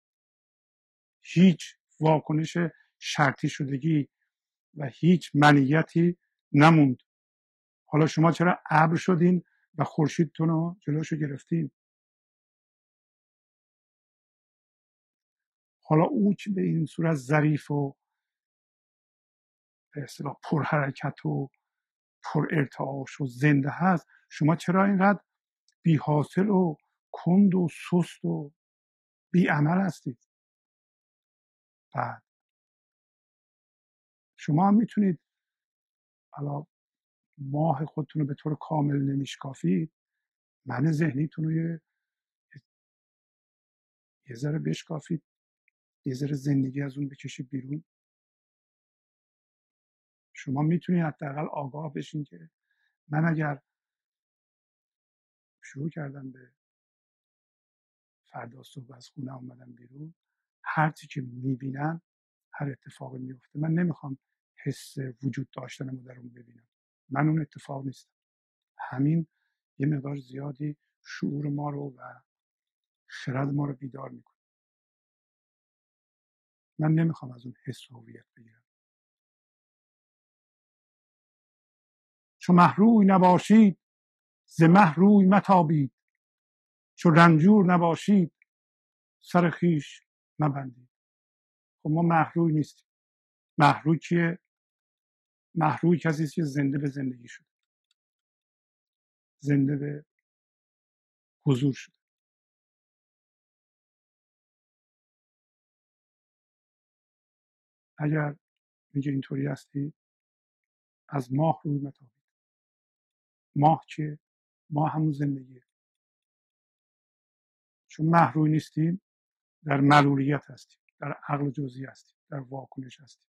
هیچ واکنش شرطی شدگی و هیچ منیتی نموند. حالا شما چرا ابر شدین و خورشیدتون رو جلوشو گرفتین؟ حالا او که به این صورت ظریف و به اصطلاح پرحرکت و پر ارتعاش و زنده هست، شما چرا اینقدر بی حاصل و کند و سست و بی عمل هستید؟ بعد شما هم میتونید، حالا ماه خودتون رو به طور کامل نمیشکافید، من ذهنیتون رو یه یه ذره بشکافید، یه ذره زندگی از اون بکشید بیرون. شما میتونید حداقل آگاه بشین که من اگر شروع کردم به فردا صبح از خونه اومدم بیرون، هر چی که میبینم، هر اتفاقی میفته، من نمیخوام حس وجود داشتنمو در اون ببینم. من اون اتفاق نیستم. همین یه مقدار زیادی شعور ما رو و خرد ما رو بیدار میکنه. من نمیخوام از اون حس و هویت بگیرم. چو مه روی نباشید، ز مه روی متابید، چو رنجور نباشید، سر خویش مبندید. خب ما مه روی نیستیم. مه روی کیه؟ مه روی کسی است که زنده به زندگی شده، زنده به حضور شده. اگر میگه اینطوری هستی، از ماه روی متابید. ماه چیه؟ ماه همون زندگیه. چون محروم نیستیم در معلولیت هستیم، در عقل جزئی هستیم، در واکنش هستیم،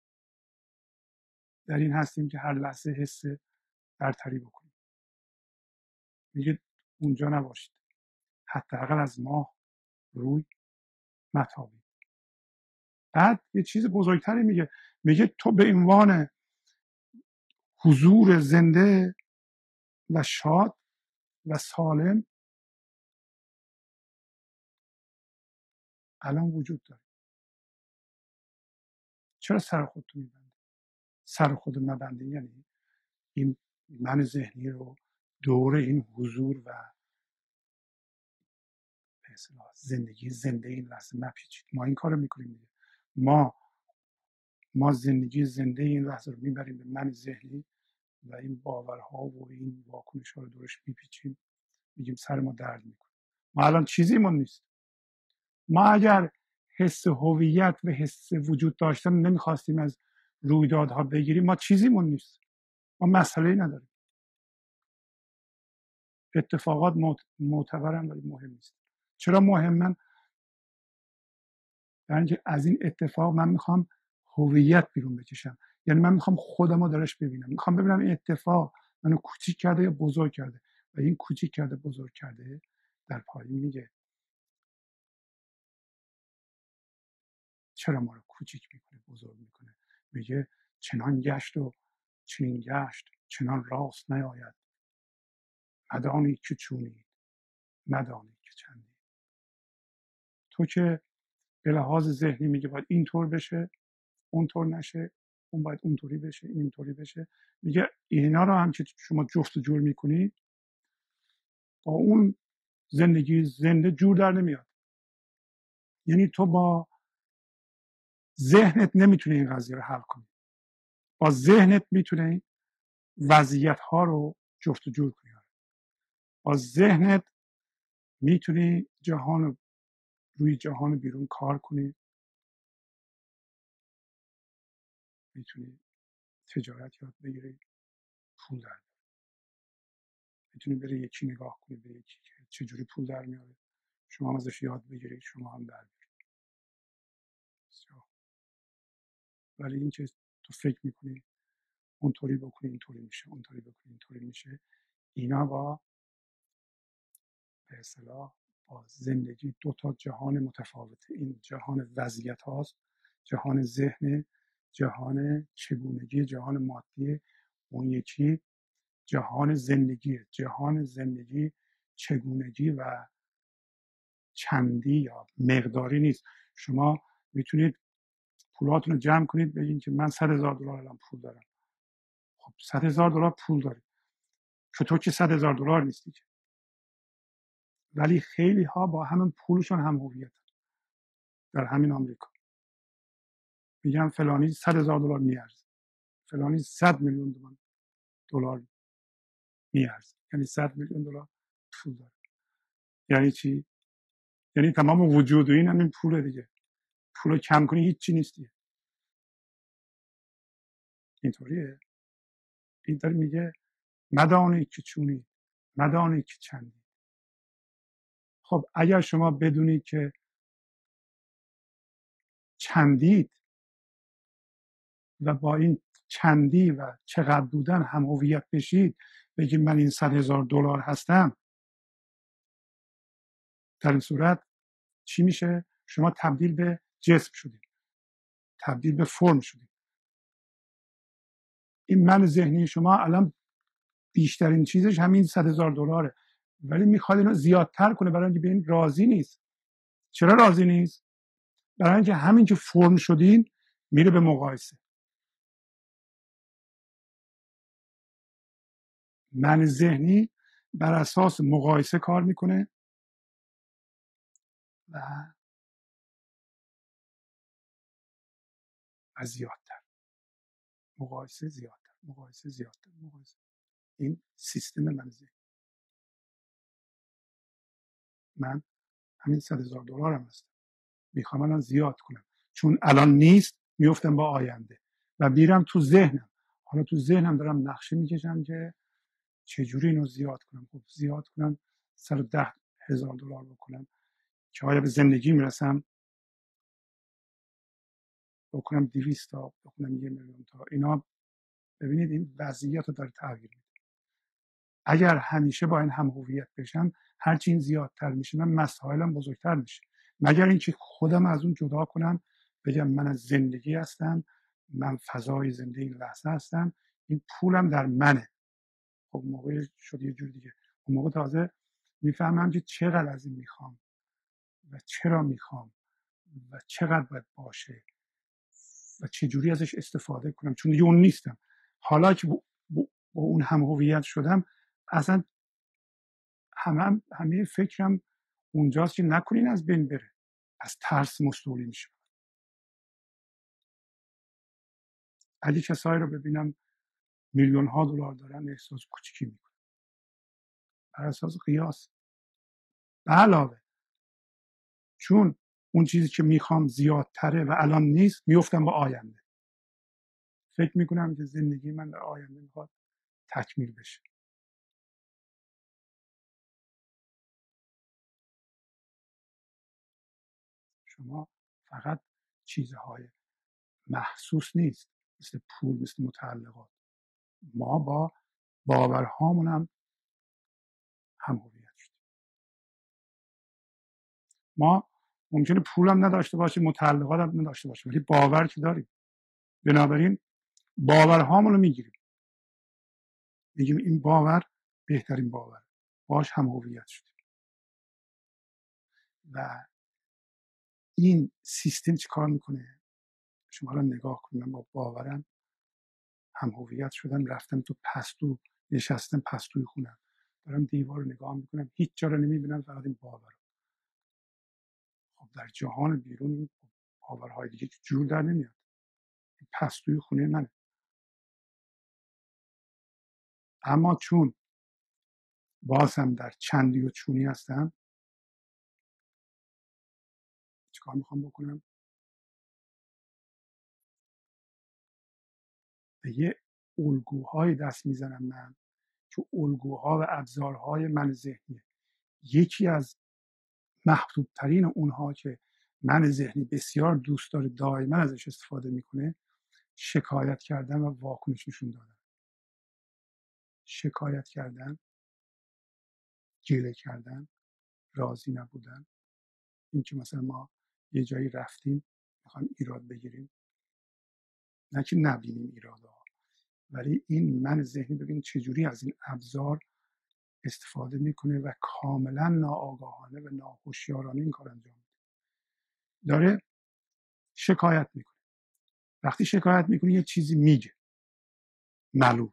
در این هستیم که هر لحظه حس برتری بکنیم. میگه اونجا نباشید، حداقل از ماه روی متابید. بعد یه چیز بزرگتری میگه، میگه تو به عنوان حضور زنده و شاد و سالم الان وجود داری. چرا سر خودتو میبندی؟ سر خود مبندی یعنی این من ذهنی رو دور این حضور و به اصطلاح زندگی زنده این لحظه مپیچید. ما این کارو میکنیم. ما ما زندگی زنده این لحظه رو میبریم به من ذهنی و این باورها و این واکنش ها رو دورش میپیچیم، میگیم سر ما درد میکنه. ما الان چیزیمون نیست. ما اگر حس هویت و حس وجود داشتن نمیخواستیم از رویدادها بگیریم، ما چیزیمون نیست. ما مسئله نداریم. اتفاقات معتبرن ولی مهم نیست. چرا مهمن؟ برای اینکه از این اتفاق من میخوام هویت بیرون بکشم. یعنی من میخوام خودم رو درش ببینم، میخوام ببینم این اتفاق منو کوچیک کرده یا بزرگ کرده. و این کوچیک کرده بزرگ کرده در پایین میگه چرا ما رو کوچیک میکنه بزرگ میکنه. میگه چنان گشت و چنین گشت، چنان راست نیاید، مدانی که چونی، مدانی که چندی. تو که به لحاظ ذهنی میگه باید اینطور بشه، اونطور نشه، اون باید اونطوری بشه، این اینطوری بشه. میگه اینا رو هم که شما جفت و جور میکنی با اون زندگی زنده جور در نمیاد. یعنی تو با ذهنت نمیتونی این قضیه رو حل کنی. با ذهنت میتونی وضعیت ها رو جفت و جور کنی. با ذهنت میتونی جهان رو روی جهان بیرون کار کنی. میتونی تجارت یاد بگیری، پول در بیاری. میتونی بری یکی نگاه کنی به یکی که چجوری پول در میاره، شما هم ازش یاد بگیرید، شما هم در بیارید. ولی این که تو فکر میکنی اونطوری بکنی اینطوری میشه، اونطوری بکنی اینطوری میشه، اینا با به اصطلاح با زندگی دو تا جهان متفاوته. این جهان وضعیت هاست، جهان ذهن، جهان چگونگی، جهان مادی. اون یکی جهان زندگیه. جهان زندگی چگونگی و چندی یا مقداری نیست. شما میتونید پولاتون رو جمع کنید بگین که من صد هزار دلار الان پول دارم. خب صد هزار دلار پول داری، چطور که صد هزار دلار نیستی که. ولی خیلی ها با همین پولشون هم هویت در همین آمریکا میگن فلانی صد هزار دلار میارزه، فلانی صد میلیون دلار میارزه، یعنی صد میلیون دلار پول داره. یعنی چی؟ یعنی تمام وجود این همین پوله دیگه. پول کم کنی هیچ چی نیست دیگه. اینطوریه. این داره میگه مدانی که چونی، مدانی که چندی. خب اگر شما بدونید که چندید و با این چندی و چقدر بودن هم هویت بشید، بگید من این صد هزار دلار هستم، در این صورت چی میشه؟ شما تبدیل به جسم شدید، تبدیل به فرم شدید. این من ذهنی شما الان بیشترین چیزش همین صد هزار دلاره، ولی میخواد اینو زیادتر کنه برای اینکه به این راضی نیست. چرا راضی نیست؟ برای اینکه همین که فرم شدین میره به مقایسه. من ذهنی بر اساس مقایسه کار میکنه و و زیادتر مقایسه زیادتر مقایسه زیادتر مقایسه. این سیستم من ذهنی. من همین صد هزار دلارم هستم، میخوام الان زیاد کنم، چون الان نیست میفتم با آینده و میرم تو ذهنم. حالا تو ذهنم دارم نقشه میکشم که چجوری اینو زیاد کنم. خب زیاد کنم صد و ده هزار دلار بکنم، که آیا به زندگی میرسم بکنم دویست تا، بکنم یه میلیون تا. اینا ببینید این وضعیت رو داره تغییر میده. اگر همیشه با این هم هویت بشم، هرچی این زیادتر میشه من مسائلم بزرگتر میشه. مگر اینکه خودم از اون جدا کنم، بگم من از زندگی هستم، من فضای زندگی این لحظه هستم، این پولم در منه. خب موقع شد یه جور دیگه. اون موقع تازه میفهمم که چقدر از این میخوام و چرا میخوام و چقدر باید باشه و چجوری ازش استفاده کنم، چون دیگه اون نیستم. حالا که با, با اون هم هویت شدم، اصلا همه همه فکرم اونجاست که نکنین از بین بره. از ترس مستولی میشه. اگه کسایی رو ببینم میلیون ها دلار دارن، احساس کوچیکی میکنم بر اساس قیاس. به علاوه چون اون چیزی که میخوام زیادتره و الان نیست، میفتم به آینده. فکر میکنم که زندگی من در آینده میخواد تکمیل بشه. شما فقط چیزهای محسوس نیست، مثل پول، مثل متعلقات. ما با باورهامون هم هم هویت شدیم. ما ممکنه پول هم نداشته باشیم، متعلقات هم نداشته باشیم، ولی باور که داریم. بنابراین باورهامون رو میگیریم، میگیم این باور بهترین باور، باش هم هویت شدیم. و این سیستم چی کار میکنه؟ شما الان نگاه کنید، با باورم هم هویت شدم، رفتم تو پستو، نشستم پستوی خونم، دارم دیوار رو نگاه میکنم، هیچ جا رو نمیبینم، فقط این باور. خب در جهان بیرون این باورهای دیگه جور در نمیاد. این پستوی خونه منه. اما چون باز هم در چندی و چونی هستم، چیکار میخوام بکنم؟ به یه الگوهای دست میزنم من که الگوها و ابزارهای من ذهنیه. یکی از محبوبترین اونها که من ذهنی بسیار دوست داره، دائما ازش استفاده میکنه، شکایت کردن و واکنش نشون دادن. شکایت کردن، گله کردن، راضی نبودن. این که مثلا ما یه جایی رفتیم میخوایم ایراد بگیریم، نه که نبینیم ایرادها، ولی این من ذهنی ببین چجوری از این ابزار استفاده میکنه و کاملا ناآگاهانه و ناهوشیارانه این کار انجام میده. داره شکایت میکنه. وقتی شکایت میکنه یه چیزی میگه، ملول،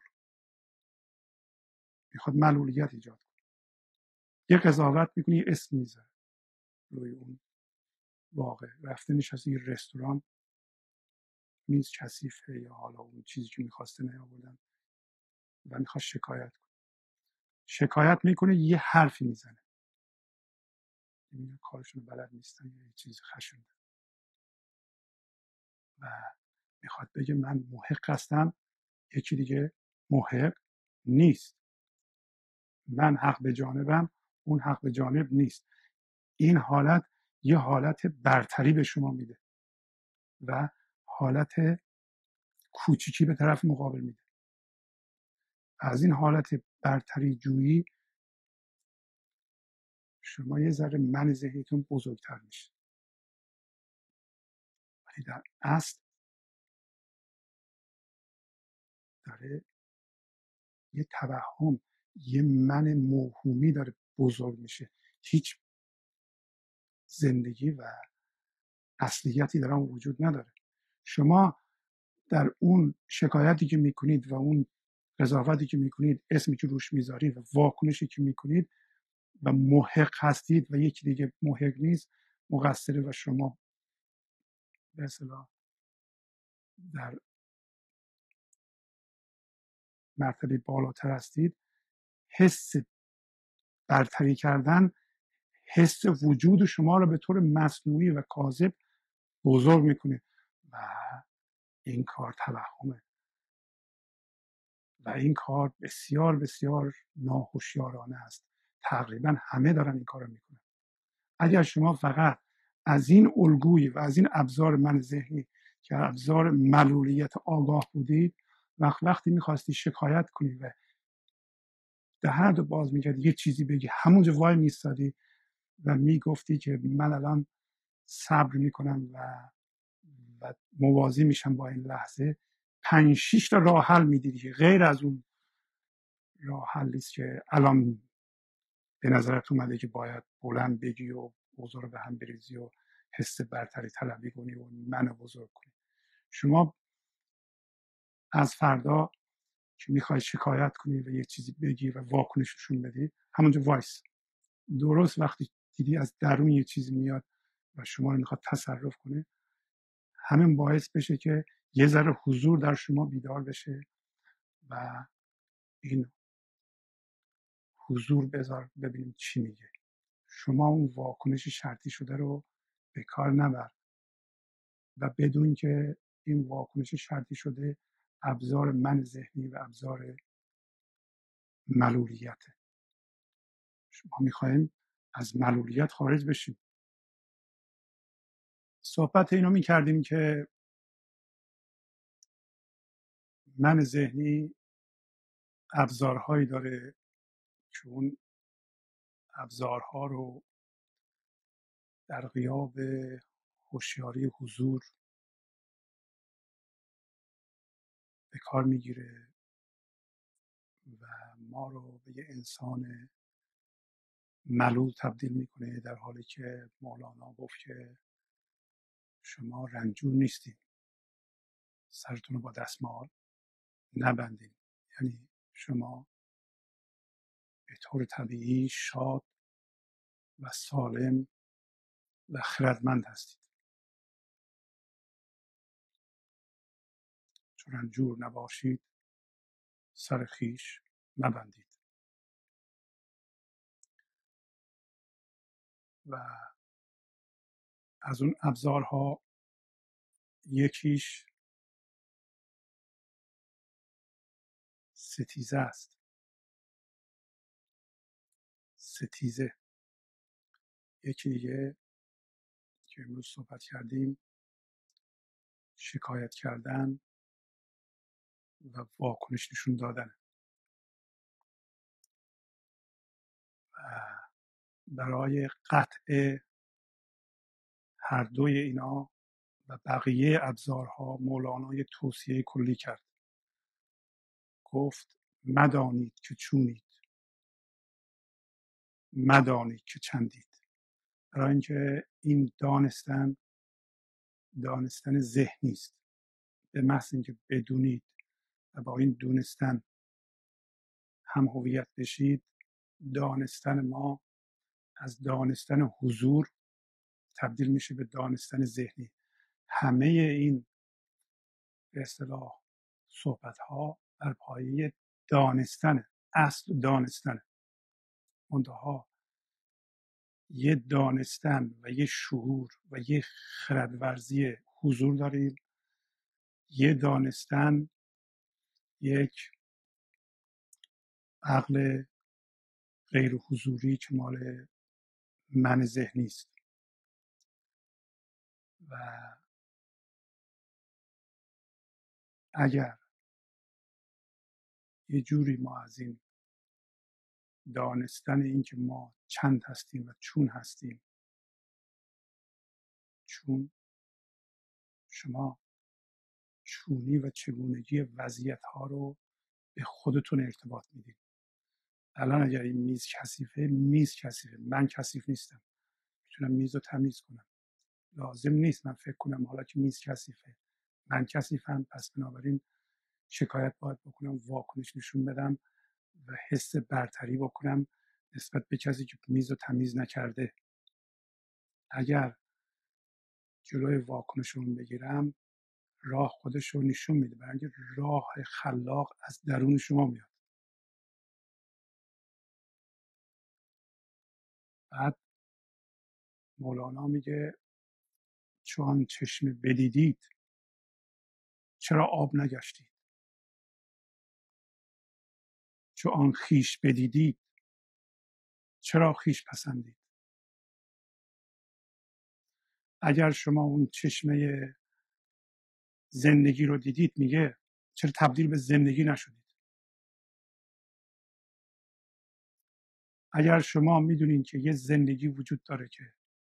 میخواد ملولیت ایجاد کنه. یه قضاوت میکنه، یه اسم میذاره روی اون واقع. رفته نشسته یه رستوران، میز کثیفه یا حالا اون چیزی که میخواسته نیاوردن و میخواد شکایت کنه. شکایت میکنه، یه حرفی میزنه، میگه کارشون بلد نیستن، یه چیز خشن و میخواد بگه من محق هستم. یکی دیگه محق نیست. من حق به جانبم، اون حق به جانب نیست. این حالت یه حالت برتری به شما میده و حالت کوچیکی به طرف مقابل میده. از این حالت برتری جویی شما یه ذره من ذهنیتون بزرگتر میشه، ولی در اصل داره یه توهم، یه من موهومی داره بزرگ میشه. هیچ زندگی و اصلیتی در آن وجود نداره. شما در اون شکایتی که میکنید و اون قضاوتی که میکنید، اسمی که روش میذارید و واکنشی که میکنید و محق هستید و یکی دیگه محق نیست، مقصره و شما به اصطلاح در مرتبه بالاتر هستید. حس برتری کردن حس وجود شما رو به طور مصنوعی و کاذب بزرگ میکنه و این کار توهمه و این کار بسیار بسیار ناهوشیارانه است. تقریبا همه دارن این کار رو میکنن. اگر شما فقط از این الگوی و از این ابزار من ذهنی که ابزار معلولیت آگاه بودید، وقت وقتی میخواستی شکایت کنی و دهنت رو باز میکردی یه چیزی بگی، همونجا وای میستادی و میگفتی که من الان صبر میکنم و و موازی میشم با این لحظه، پنج شیش تا راه حل میدیدی که غیر از اون راه حلی است که الان به نظرت اومده که باید بلند بگی و اوضاع رو به هم بریزی و حس برتری طلبی کنی و منو بزرگ کنی. شما از فردا که میخوای شکایت کنی و یه چیزی بگی و واکنش نشون بدی، همونجا وایس. درست وقتی دیدی از درون یه چیزی میاد و شما رو میخواد تصرف کنه، همین باعث بشه که یه ذره حضور در شما بیدار بشه و این حضور بذار ببینیم چی میگه. شما اون واکنش شرطی شده رو به کار نبر و بدون که این واکنش شرطی شده ابزار من ذهنی و ابزار معلولیته. ما میخوایم از معلولیت خارج بشیم. صحبت اینو میکردیم که من ذهنی ابزارهایی داره که اون ابزارها رو در غیاب هوشیاری حضور به کار میگیره و ما رو به یه انسان ملول تبدیل میکنه، در حالی که مولانا گفت که شما رنجور نیستید، سرتون رو با دستمال نبندید، یعنی شما به طور طبیعی شاد و سالم و خردمند هستید. چون رنجور نباشید سر خیش نبندید. و از اون ابزارها یکیش ستیزه است. ستیزه. یکی دیگه که امروز صحبت کردیم شکایت کردن و واکنش نشون دادن. برای قطع هر دوی اینا و بقیه ابزارها مولانا یه توصیه کلی کرد. گفت مدانید که چونید، مدانید که چندید. برای اینکه این دانستن دانستن ذهنی است. به محض اینکه بدونید و با این دونستن هم هویت بشید، دانستن ما از دانستن حضور تبدیل میشه به دانستن ذهنی. همه این به اصطلاح صحبت ها بر پایه دانستن، اصل دانستن. منتها یه دانستن و یه شعور و یه خردورزی حضور داریم، یه دانستن یک عقل غیر حضوری که مال من ذهنی است. و اگر یه جوری ما از این دانستن این که ما چند هستیم و چون هستیم، چون شما چونی و چگونگی وضعیت ها رو به خودتون ارتباط میدید. الان اگر این میز کثیفه، میز کثیفه، من کثیف نیستم، میتونم میز رو تمیز کنم. لازم نیست من فکر کنم حالا که میز کثیفه من کثیفم، پس بنابراین شکایت باید بکنم، واکنش نشون بدم و حس برتری بکنم نسبت به کسی که میز رو تمیز نکرده. اگر جلوی واکنشون بگیرم، راه خودش رو نشون میده، برای اینکه راه خلاق از درون شما میاد. بعد مولانا میگه چون چشم بدیدید چرا آب نگشتید، چون خیش بدیدید چرا خیش پسندید. اگر شما اون چشمه زندگی رو دیدید، میگه چرا تبدیل به زندگی نشدید؟ اگر شما میدونید که یه زندگی وجود داره که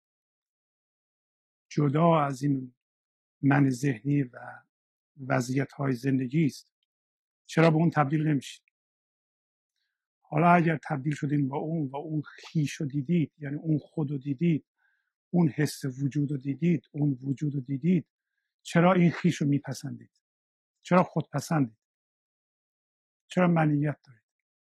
جدا از این من ذهنی و وضعیت های زندگی است، چرا به اون تبدیل نمیشید؟ حالا اگر تبدیل شدین با اون و اون خیش رو دیدید، یعنی اون خود رو دیدید، اون حس وجود رو دیدید، اون وجود رو دیدید، چرا این خیش رو میپسندید؟ چرا خودپسندید؟ چرا منیت دارید؟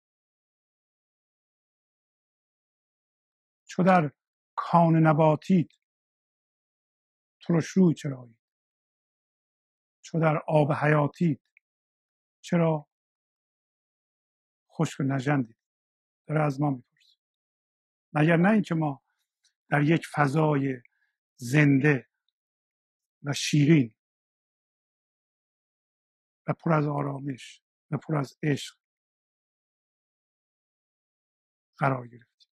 چون در کان نباتید ترش روی چرایید؟ چون در آب حیاتید چرا خشک و نژندید؟ داره از ما میپرسه. مگر نه اینکه ما در یک فضای زنده و شیرین و پر از آرامش و پر از عشق قرار گرفتیم؟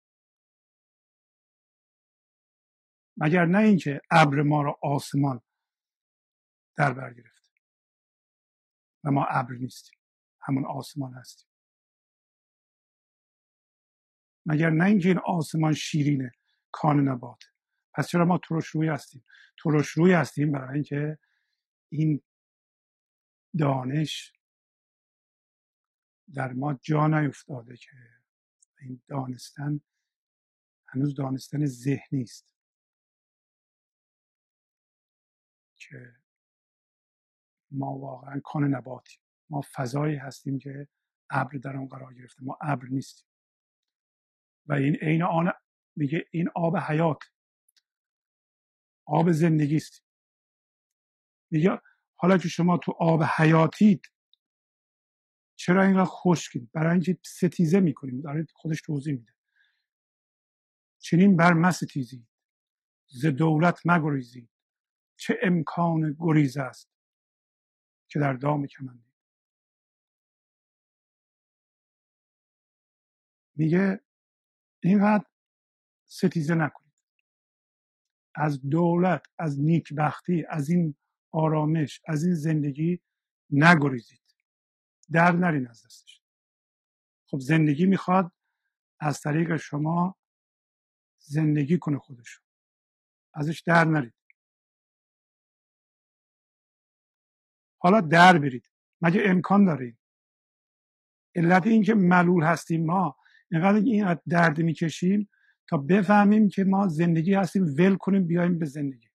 مگر نه اینکه ابر ما را آسمان در بر گرفته و ما ابر نیستیم، همون آسمان هستیم؟ مگر نه اینکه این آسمان شیرینه، کان نباته؟ پس چرا ما ترش روی هستیم؟ ترش روی هستیم برای اینکه این دانش در ما جا نیفتاده، که این دانستن هنوز دانستن ذهنی است، که ما واقعا کان نباتیم. ما فضایی هستیم که ابر در آن قرار گرفته، ما ابر نیستیم. و این عین آن، میگه این آب حیات، آب زندگی است. میگه حالا که شما تو آب حیاتید، چرا اینقدر خشکید؟ برای اینکه ستیزه میکنیم. داره خودش توضیح میده. چنین بر مستیزید، ز دولت مگریزید، چه امکان گریز است که در دام کمندید. میگه اینقدر ستیزه نکنید، از دولت، از نیکبختی، از این آرامش، از این زندگی نگریزید، در نرین از دستش. خب زندگی میخواد از طریق شما زندگی کنه خودشو، ازش در نرید. حالا در برید، مگه امکان داره؟ علت این که ملول هستیم ما، اینقدر این درد میکشیم تا بفهمیم که ما زندگی هستیم، ول کنیم بیایم به زندگی.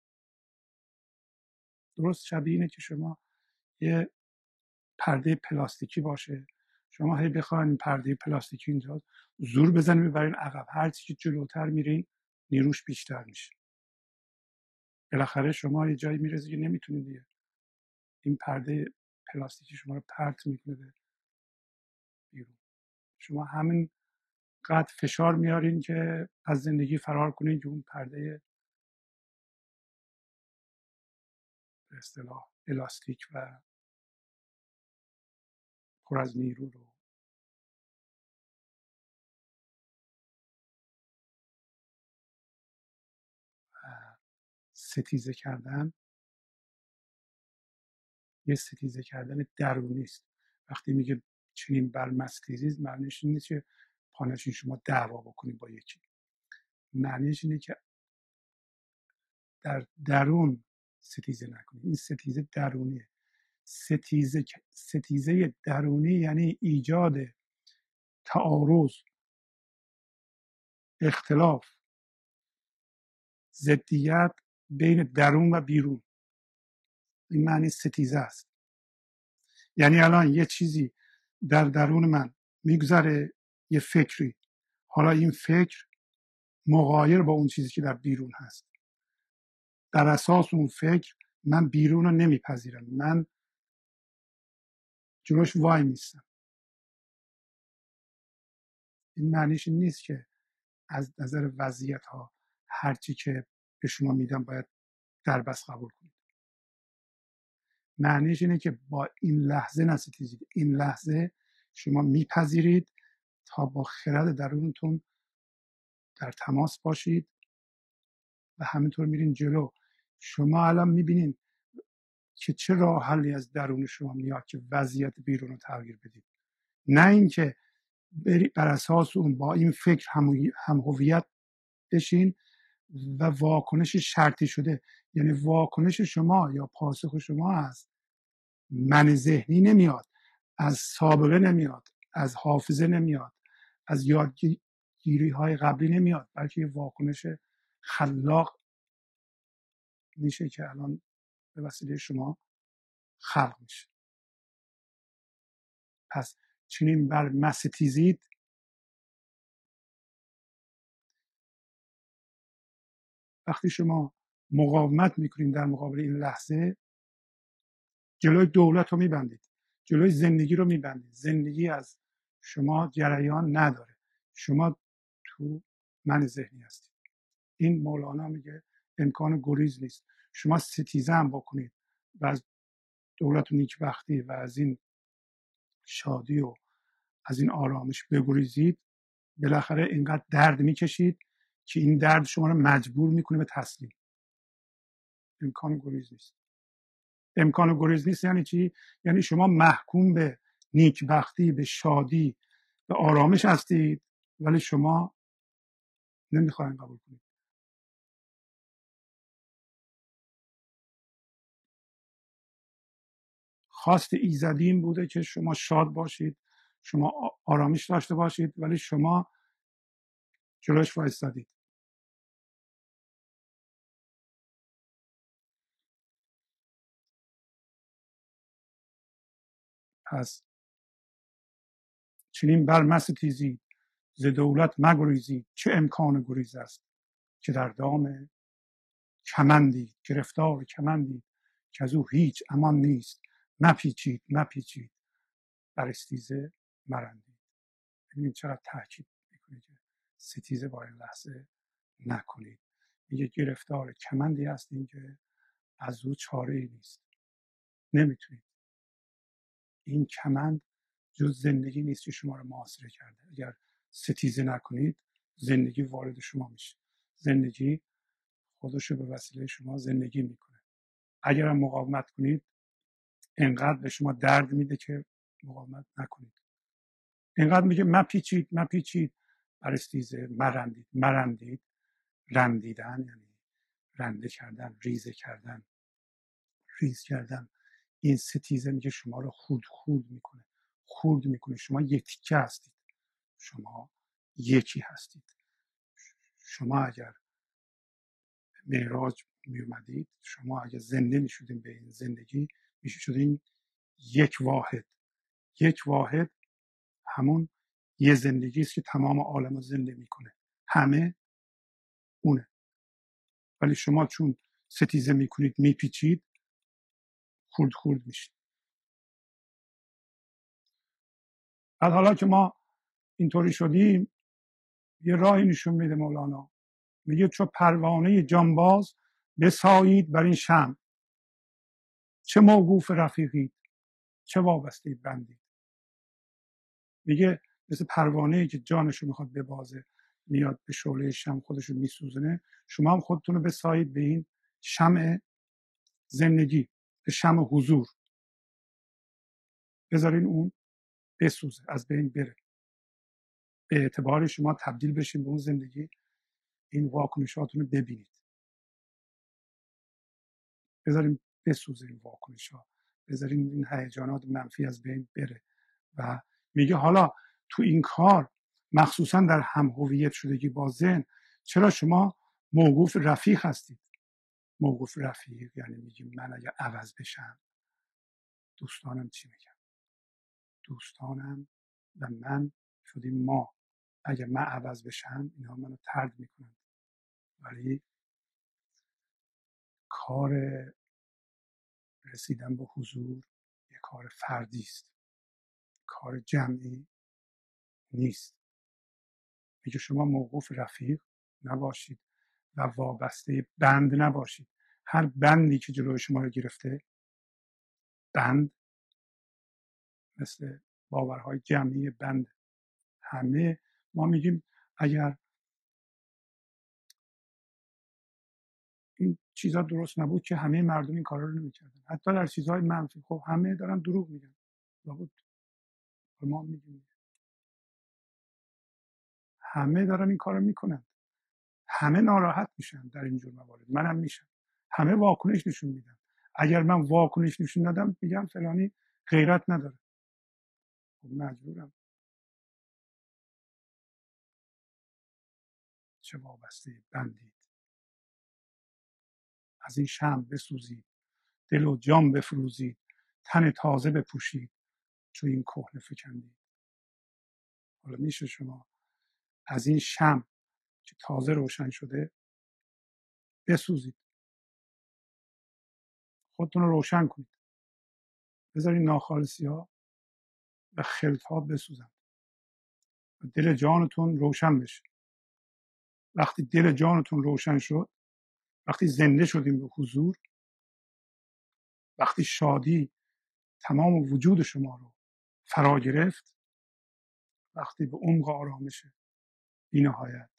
درست شبیه اینه که شما یه پرده پلاستیکی باشه، شما هی بخواین پرده پلاستیکی اینجا زور بزنید ببرین عقب، هر چی که جلوتر میرین نیروش بیشتر میشه. بالاخره شما یه جایی میرسید که نمیتونید دیگه، این پرده پلاستیکی شما رو پرت میکنه به بیرون. شما همین قدر فشار میارین که از زندگی فرار کنین که اون پرده به اصطلاح الاستیک و پر از نیرو رو ستیزه کردن. یه ستیزه کردن درونی است. وقتی میگه چنین بر مستیزید، معنیش این نیست که پانشین شما دعوا بکنید با یکی. معنیش اینه که در درون ستیزه نکنید. این ستیزه درونیه. ستیزه ستیزه درونی یعنی ایجاد تعارض، اختلاف، ضدیت بین درون و بیرون. این معنی ستیزه است. یعنی الان یه چیزی در درون من میگذره، یه فکری، حالا این فکر مغایر با اون چیزی که در بیرون هست. در اساس اون فکر من بیرون رو نمیپذیرم، من جلوش وای میستم. این معنیش این نیست که از نظر وضعیت ها هرچی که به شما میدم باید در بس قبول کنید. معنیش اینه که با این لحظه نستیزید. این لحظه شما میپذیرید تا با خرد درونتون در تماس باشید و همینطور میرین جلو. شما الان میبینین که چه راه حلی از درون شما میاد که وضعیت بیرون رو تغییر بدید، نه اینکه بر اساس اون با این فکر هم هویت بشین و واکنش شرطی شده، یعنی واکنش شما یا پاسخ شما از من ذهنی نمیاد، از سابقه نمیاد، از حافظه نمیاد، از یادگیری های قبلی نمیاد، بلکه یه واکنش خلاق میشه که الان به وسیله شما خلق میشه. پس چنین بر مستیزید، وقتی شما مقاومت میکنید در مقابل این لحظه، جلوی دولت رو میبندید، جلوی زندگی رو میبندید. زندگی از شما جریان نداره، شما تو من ذهنی هستید. این مولانا میگه امکان گریز نیست. شما ستیزه هم بکنید و از دولت و نیکبختی و از این شادی و از این آرامش بگریزید، بالاخره اینقدر درد میکشید که این درد شما رو مجبور میکنه به تسلیم. امکان گریز نیست. امکان گریز نیست یعنی چی؟ یعنی شما محکوم به نیکبختی، به شادی، به آرامش هستید، ولی شما نمیخواین قبول کنید. خواست ایزدی این بوده که شما شاد باشید، شما آرامش داشته باشید، ولی شما جلوش وایستادید. پس چنین بر مستیزید، ز دولت مگریزید، چه امکان گریز است که در دام کمندی، گرفتار کمندی که از او هیچ امان نیست. مپیچید مپیچید بر استیزه مرندید. ببینید چقدر تاکید میکنه که ستیزه با این لحظه نکنید. میگه گرفتار کمندی هستین که از او چاره ای نیست، نمیتونید. این کمند جز زندگی نیست که شما رو محاصره کرده. اگر ستیزه نکنید، زندگی وارد شما میشه. زندگی خودشو به وسیله شما زندگی میکنه. اگر هم مقاومت کنید، انقدر به شما درد میده که مقاومت نکنید. اینقدر میگه مپیچید مپیچید بر استیزه مرندید. مرندید، رندیدن یعنی رنده کردن، ریزه کردن، ریز کردن. این ستیزه میگه شما رو خورد خورد میکنه، خورد میکنه. شما یک تیکه هستید، شما یکی هستید. شما اگر معراج می اومدید، شما اگر زنده می شدین به این زندگی، می شدین یک واحد. یک واحد همون یه زندگی است که تمام عالم رو زنده میکنه، همه اونه. ولی شما چون ستیزه میکنید، میپیچید، خورد خورد میشید. بعد حالا که ما اینطوری شدیم، یه راهی نشون میده مولانا. میگه چو پروانه جانباز بسایید بر این شمع، چه موقوف رفیقید، چه وابسته بندید. میگه مثل پروانه‌ای که جانشو میخواد ببازه، میاد به شعله شمع خودشو میسوزنه، شما هم خودتون رو بسایید به این شمع زندگی، به شمع حضور. بذارین اون بسوزه، از بین بره. به اعتبار شما تبدیل بشین به اون زندگی. این واکنشاتون رو ببینید. بذارین بسوزه این واکنش ها. بذارین این هیجانات منفی از بین بره. و میگه حالا تو این کار، مخصوصا در هم هویت شدگی با ذهن، چرا شما موقوف رفیق هستید؟ موقوف رفیق یعنی میگیم من اگه عوض بشم، دوستانم چی میگن؟ دوستانم و من شدیم ما. اگه من عوض بشم، اینها منو طرد میکنن. ولی کار رسیدن به حضور یک کار فردی است، کار جمعی نیست. میگه شما موقوف رفیق نباشید و وابسته بند نباشید. هر بندی که جلوی شما رو گرفته، بند مثل باورهای جمعی بند. همه ما میگیم اگر چیزا درست نبود که همه مردم این کارا رو نمی‌کردن، حتی در چیزهای منفی. خب همه دارن دروغ میگن، لابد ما میگیم همه دارن این کارو میکنن، همه ناراحت میشن در این جور موارد، منم میشم. همه واکنش نشون میدن. اگر من واکنش نشون دادم میگم فلانی غیرت نداره، خب مجبورم. چه وابسته بندید، از این شمع بسوزید، دل و جان بفروزید، تن تازه بپوشید، چون این کهنه فکندید. حالا میشه شما از این شمع که تازه روشن شده بسوزید، خودتون رو روشن کنید، بذارید ناخالصی ها و خلط ها بسوزن و دل جانتون روشن بشه. وقتی دل جانتون روشن شد، وقتی زنده شدیم به حضور، وقتی شادی تمام وجود شما رو فرا گرفت، وقتی به عمق آرامش بی نهایت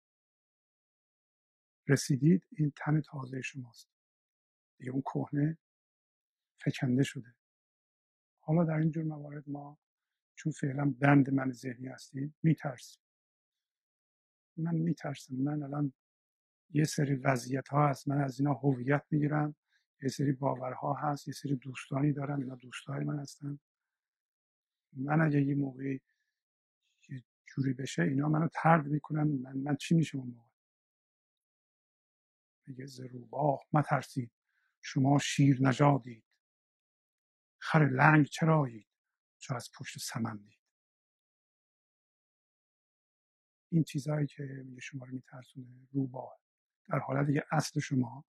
رسیدید، این تن تازه شماست دیگه، اون کهنه فکنده شده. حالا در این جور موارد ما چون فعلا بند من ذهنی هستیم میترسیم. من میترسم، من الان یه سری وضعیت ها هست، من از اینا هویت میگیرم، یه سری باورها هست، یه سری دوستانی دارم، اینا دوستای من هستن. من اگه یه موقعی یه جوری بشه اینا منو طرد میکنن، من, من چی میشم اون موقع؟ میگه ز روباه مترسید، شما شیر نژادید، خر لنگ چرایید، چو از پشت سمن دید. این چیزهایی که میگه شما رو میترسونه روباه، در حالتی که اصل شما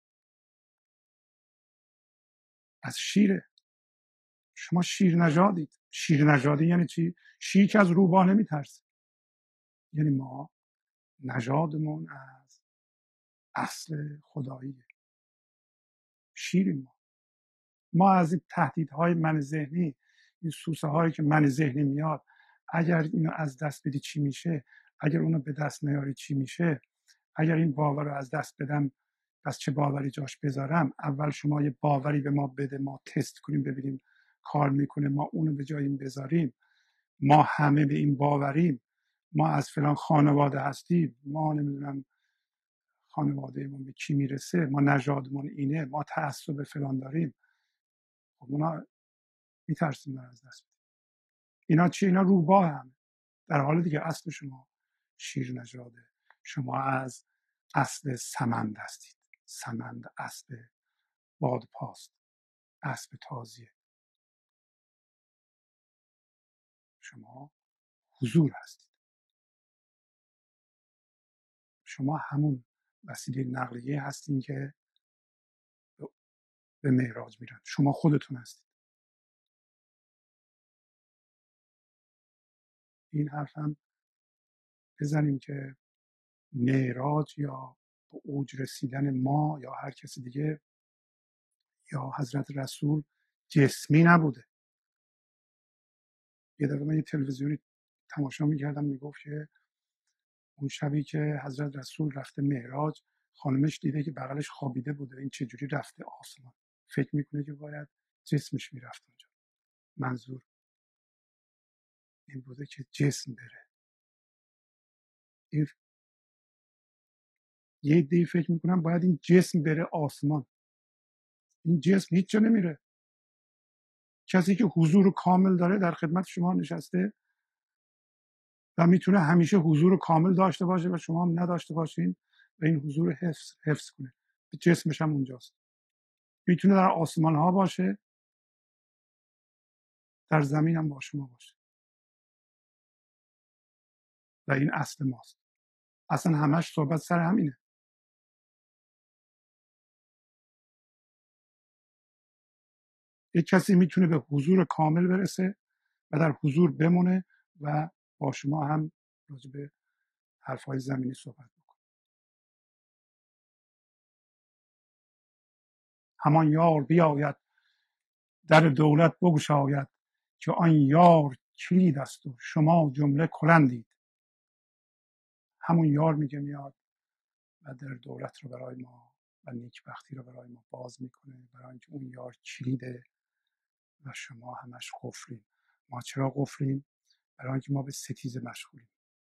از شیره. شما شیر نژادید. شیر نژادی یعنی چی؟ شیر که از روباه نمیترسه، یعنی ما نژادمون از اصل خداییه، شیریم ما. ما از این تهدیدهای من ذهنی، این سوسه هایی که من ذهنی میاد، اگر اینو از دست بدی چی میشه، اگر اونو به دست نیاری چی میشه، اگر این باور رو از دست بدم پس چه باوری جاش بذارم. اول شما یه باوری به ما بده، ما تست کنیم ببینیم کار میکنه، ما اونو به جای این بذاریم. ما همه به این باوریم، ما از فلان خانواده هستیم، ما نمیدونم خانوادهمون به کی میرسه، ما نژادمون اینه، ما تعصب فلان داریم. خب اونا میترسیم از دست بدیم. اینا چی؟ اینا روباه هم، در حال دیگه اصل شما شیر نژاده. شما از اصل سمند هستید. سمند اصل بادپاست، اسب تازیه. شما حضور هستید. شما همون وسیله نقلیه هستین که به معراج میرن. شما خودتون هستید. این حرف هم بزنیم که معراج یا به اوج رسیدن ما یا هر کسی دیگه یا حضرت رسول جسمی نبوده. یه دفعه من یه تلویزیونی تماشا میکردم، میگفت که اون شبی که حضرت رسول رفته معراج، خانمش دیده که بغلش خوابیده بوده، این چجوری رفته آسمان؟ فکر میکنه که باید جسمش میرفت اونجا. منظور این بوده که جسم بره. این یه عده‌ای فکر میکنم باید این جسم بره آسمان. این جسم هیچ جا نمیره. کسی که حضور کامل داره در خدمت شما نشسته و میتونه همیشه حضور کامل داشته باشه و شما هم نداشته باشین و این حضور حفظ حفظ کنه. جسمش هم اونجاست. میتونه در آسمان ها باشه، در زمین هم با شما باشه و این اصل ماست. اصلا همش صحبت سر همینه. یک کسی میتونه به حضور کامل برسه و در حضور بمونه و با شما هم راجع به حرفهای زمینی صحبت بکنه. همان یار بیاید در دولت بگشاید، که آن یار کلید است و شما جمله کلندید. همون یار میگه میاد و در دولت رو برای ما و نیکبختی رو برای ما باز میکنه، برای اینکه اون یار کلیده و شما همش قفلین. ما چرا قفلیم؟ برای اینکه ما به ستیزه مشغولیم.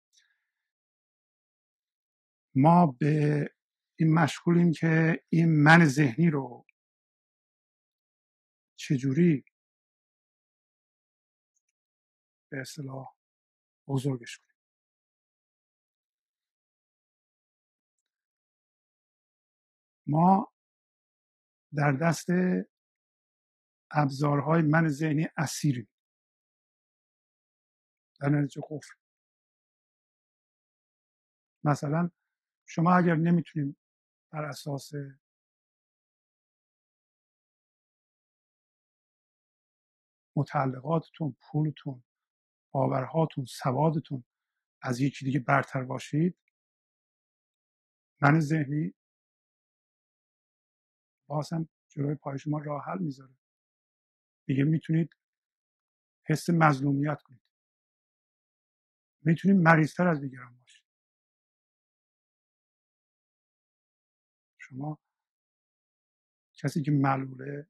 ما به این مشغولیم که این من ذهنی رو چجوری به اصطلاح بزرگش کنیم. ما در دست ابزارهای من ذهنی اسیریم، در نتیجه قفل. مثلا شما اگر نمیتونید بر اساس متعلقاتتون، پولتون، باورهاتون، سوادتون از یکی دیگه برتر باشید، من ذهنی باز هم جلوی پای شما راه حل میذاره. دیگه میتونید حس مظلومیت کنید، میتونید مریضتر از دیگران باشید. شما کسی که معلوله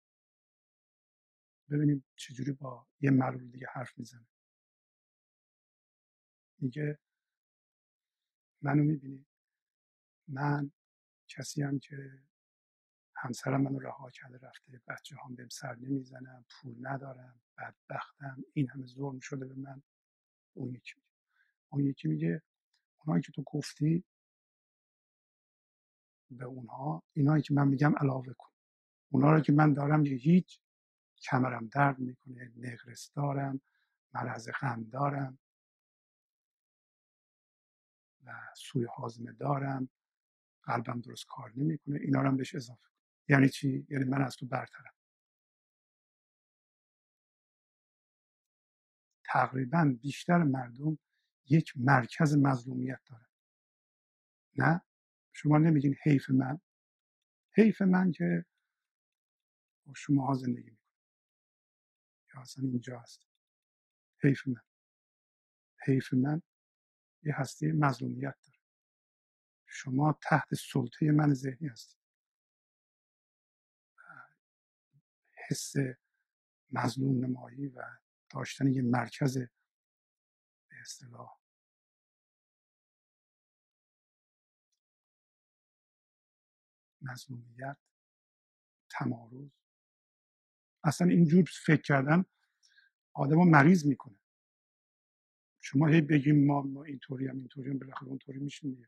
ببینید چجوری با یه معلول دیگه حرف میزنه. میگه منو میبینی، من کسی هم که همسرم منو رها کرده رفته، بچه هم بهم سر نمیزنم، پول ندارم، بدبختم، این همه ظلم شده به من. اون یکی میگه اون یکی میگه اونایی که تو گفتی به اونها، اینایی که من میگم علاوه کن. اونا رو که من دارم یه هیچ، کمرم درد میکنه، نقرس دارم، مرض غم دارم و سوء هاضمه دارم، قلبم درست کار نمیکنه، اینا رو هم بهش اضافه کن. یعنی چی؟ یعنی من از تو برترم. تقریبا بیشتر مردم یک مرکز مظلومیت دارن. نه، شما نمیگین حیف من، حیف من که با شما زندگی میکنم یا اصلا اینجا هست. حیف من، حیف من یه هسته مظلومیت داره. شما تحت سلطه من ذهنی هستید. حس مظلوم نمایی و داشتن یه مرکز به اصطلاح مظلومیت، تمارض، اصلا اینجور فکر کردن آدم رو مریض میکنه. شما هی بگیم ما, ما اینطوری هم اینطوری هم بالاخره اونطوری میشین دیگه.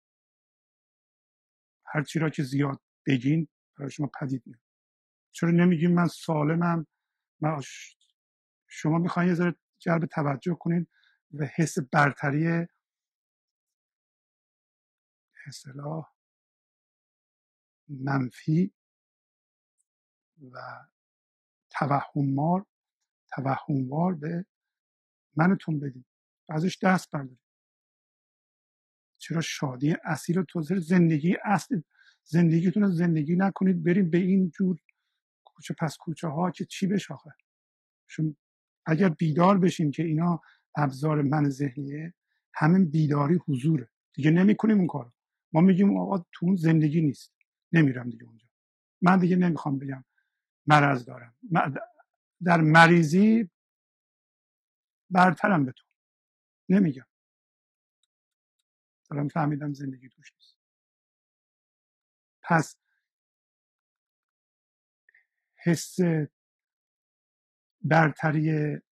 هر چی را که زیاد بگین برای شما پدید میاد. چرا نمیگیم من سالمم؟ من شما میخواین یه ذره جلب توجه کنین و حس برتری به اصطلاح منفی و توهموار توهموار به منتون بدین، ازش دست بردارید. چرا شادی اصیل رو توضیح زندگی اصل زندگیتون رو زندگی نکنید بریم به این جور کوچه پس کوچه ها که چی بشاخه؟ چون اگر بیدار بشیم که اینا ابزار من ذهنیه، همین بیداری حضوره. دیگه نمیکنیم اون کارو. ما میگیم آقا تو اون زندگی نیست، نمیرم دیگه اونجا. من دیگه نمیخوام بگم مرض دارم، در مریضی برترم به تو نمیگم، دارم فهمیدم زندگی توش نیست. پس حس برتری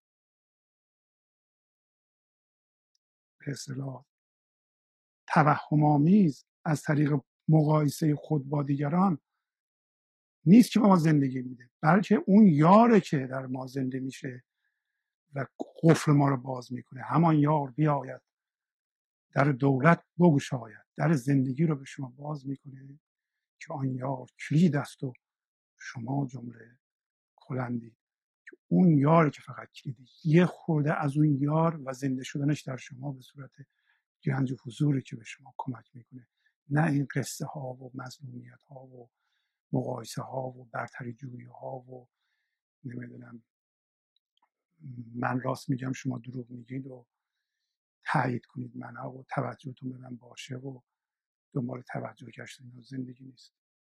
به اصطلاح توهم‌آمیز از طریق مقایسه خود با دیگران نیست که ما زندگی میده، بلکه اون یاره که در ما زنده میشه و قفل ما رو باز میکنه. همان یار بیاید در دولت بگشاید، در زندگی رو به شما باز میکنه که آن یار کلید است و شما جمله کلندی. که اون یاری که فقط کلیدی، یه خورده از اون یار و زنده شدنش در شما به صورت گنج و حضوری که به شما کمک میکنه، نه این قصه ها و مظلومیت ها و مقایسه ها و برتری جویی ها و نمیدونم من راست میگم شما دروغ میگید و تایید کنید منها و توجهتون به من باشه و دنبال توجه گشتن. زندگی نیست.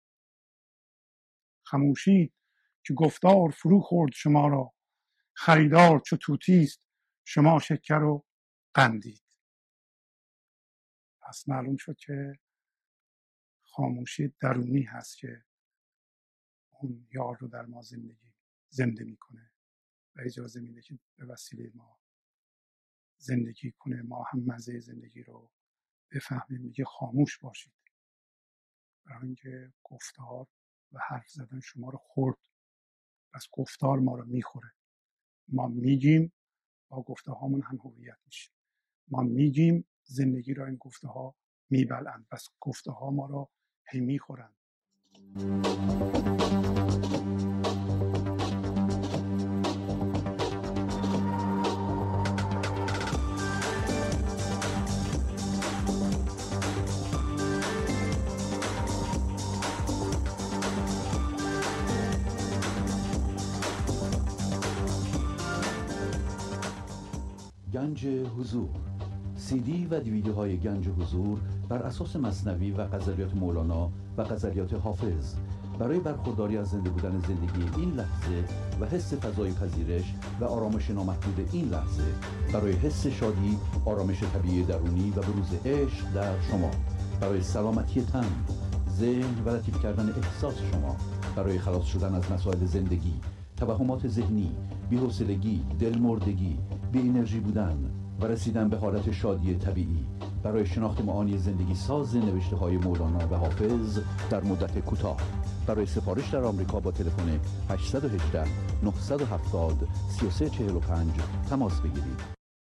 خموشید که گفتار فرو خورد شما را. خریدار چو طوطی است شما شکر و قندید. پس معلوم شد که خاموشی درونی هست که اون یار رو در ما زندگی زنده میکنه و اجازه میده که به وسیله ما زندگی کنه، ما هم مزه زندگی رو بفهمیم. میگه خاموش باشید، برای اینکه گفتار و حرف زدن شما رو خورد. پس گفتار ما رو میخوره. ما میگیم، با گفته هامون هم هویت میشیم. ما میگیم، زندگی رو این گفته ها میبلند. پس گفته ها ما رو هی میخورن. گنج حضور، سی دی و دیویدیوهای گنج حضور بر اساس مثنوی و غزلیات مولانا و غزلیات حافظ برای برخورداری از زنده بودن زندگی این لحظه و حس فضای پذیرش و آرامش نامحدود این لحظه، برای حس شادی، آرامش طبیعی درونی و بروز عشق در شما، برای سلامتی تن، ذهن و لطیف کردن احساس شما، برای خلاص شدن از مسائل زندگی، توهمات ذهنی، بی‌حوصلگی، دلمردگی، بی انرژی بودن و رسیدن به حالت شادی طبیعی، برای شناخت معانی زندگی ساز نوشته های مولانا و حافظ در مدت کوتاه. برای سفارش در آمریکا با تلفن هشت یک هشت نه هفت صفر سه سه چهار پنج تماس بگیرید.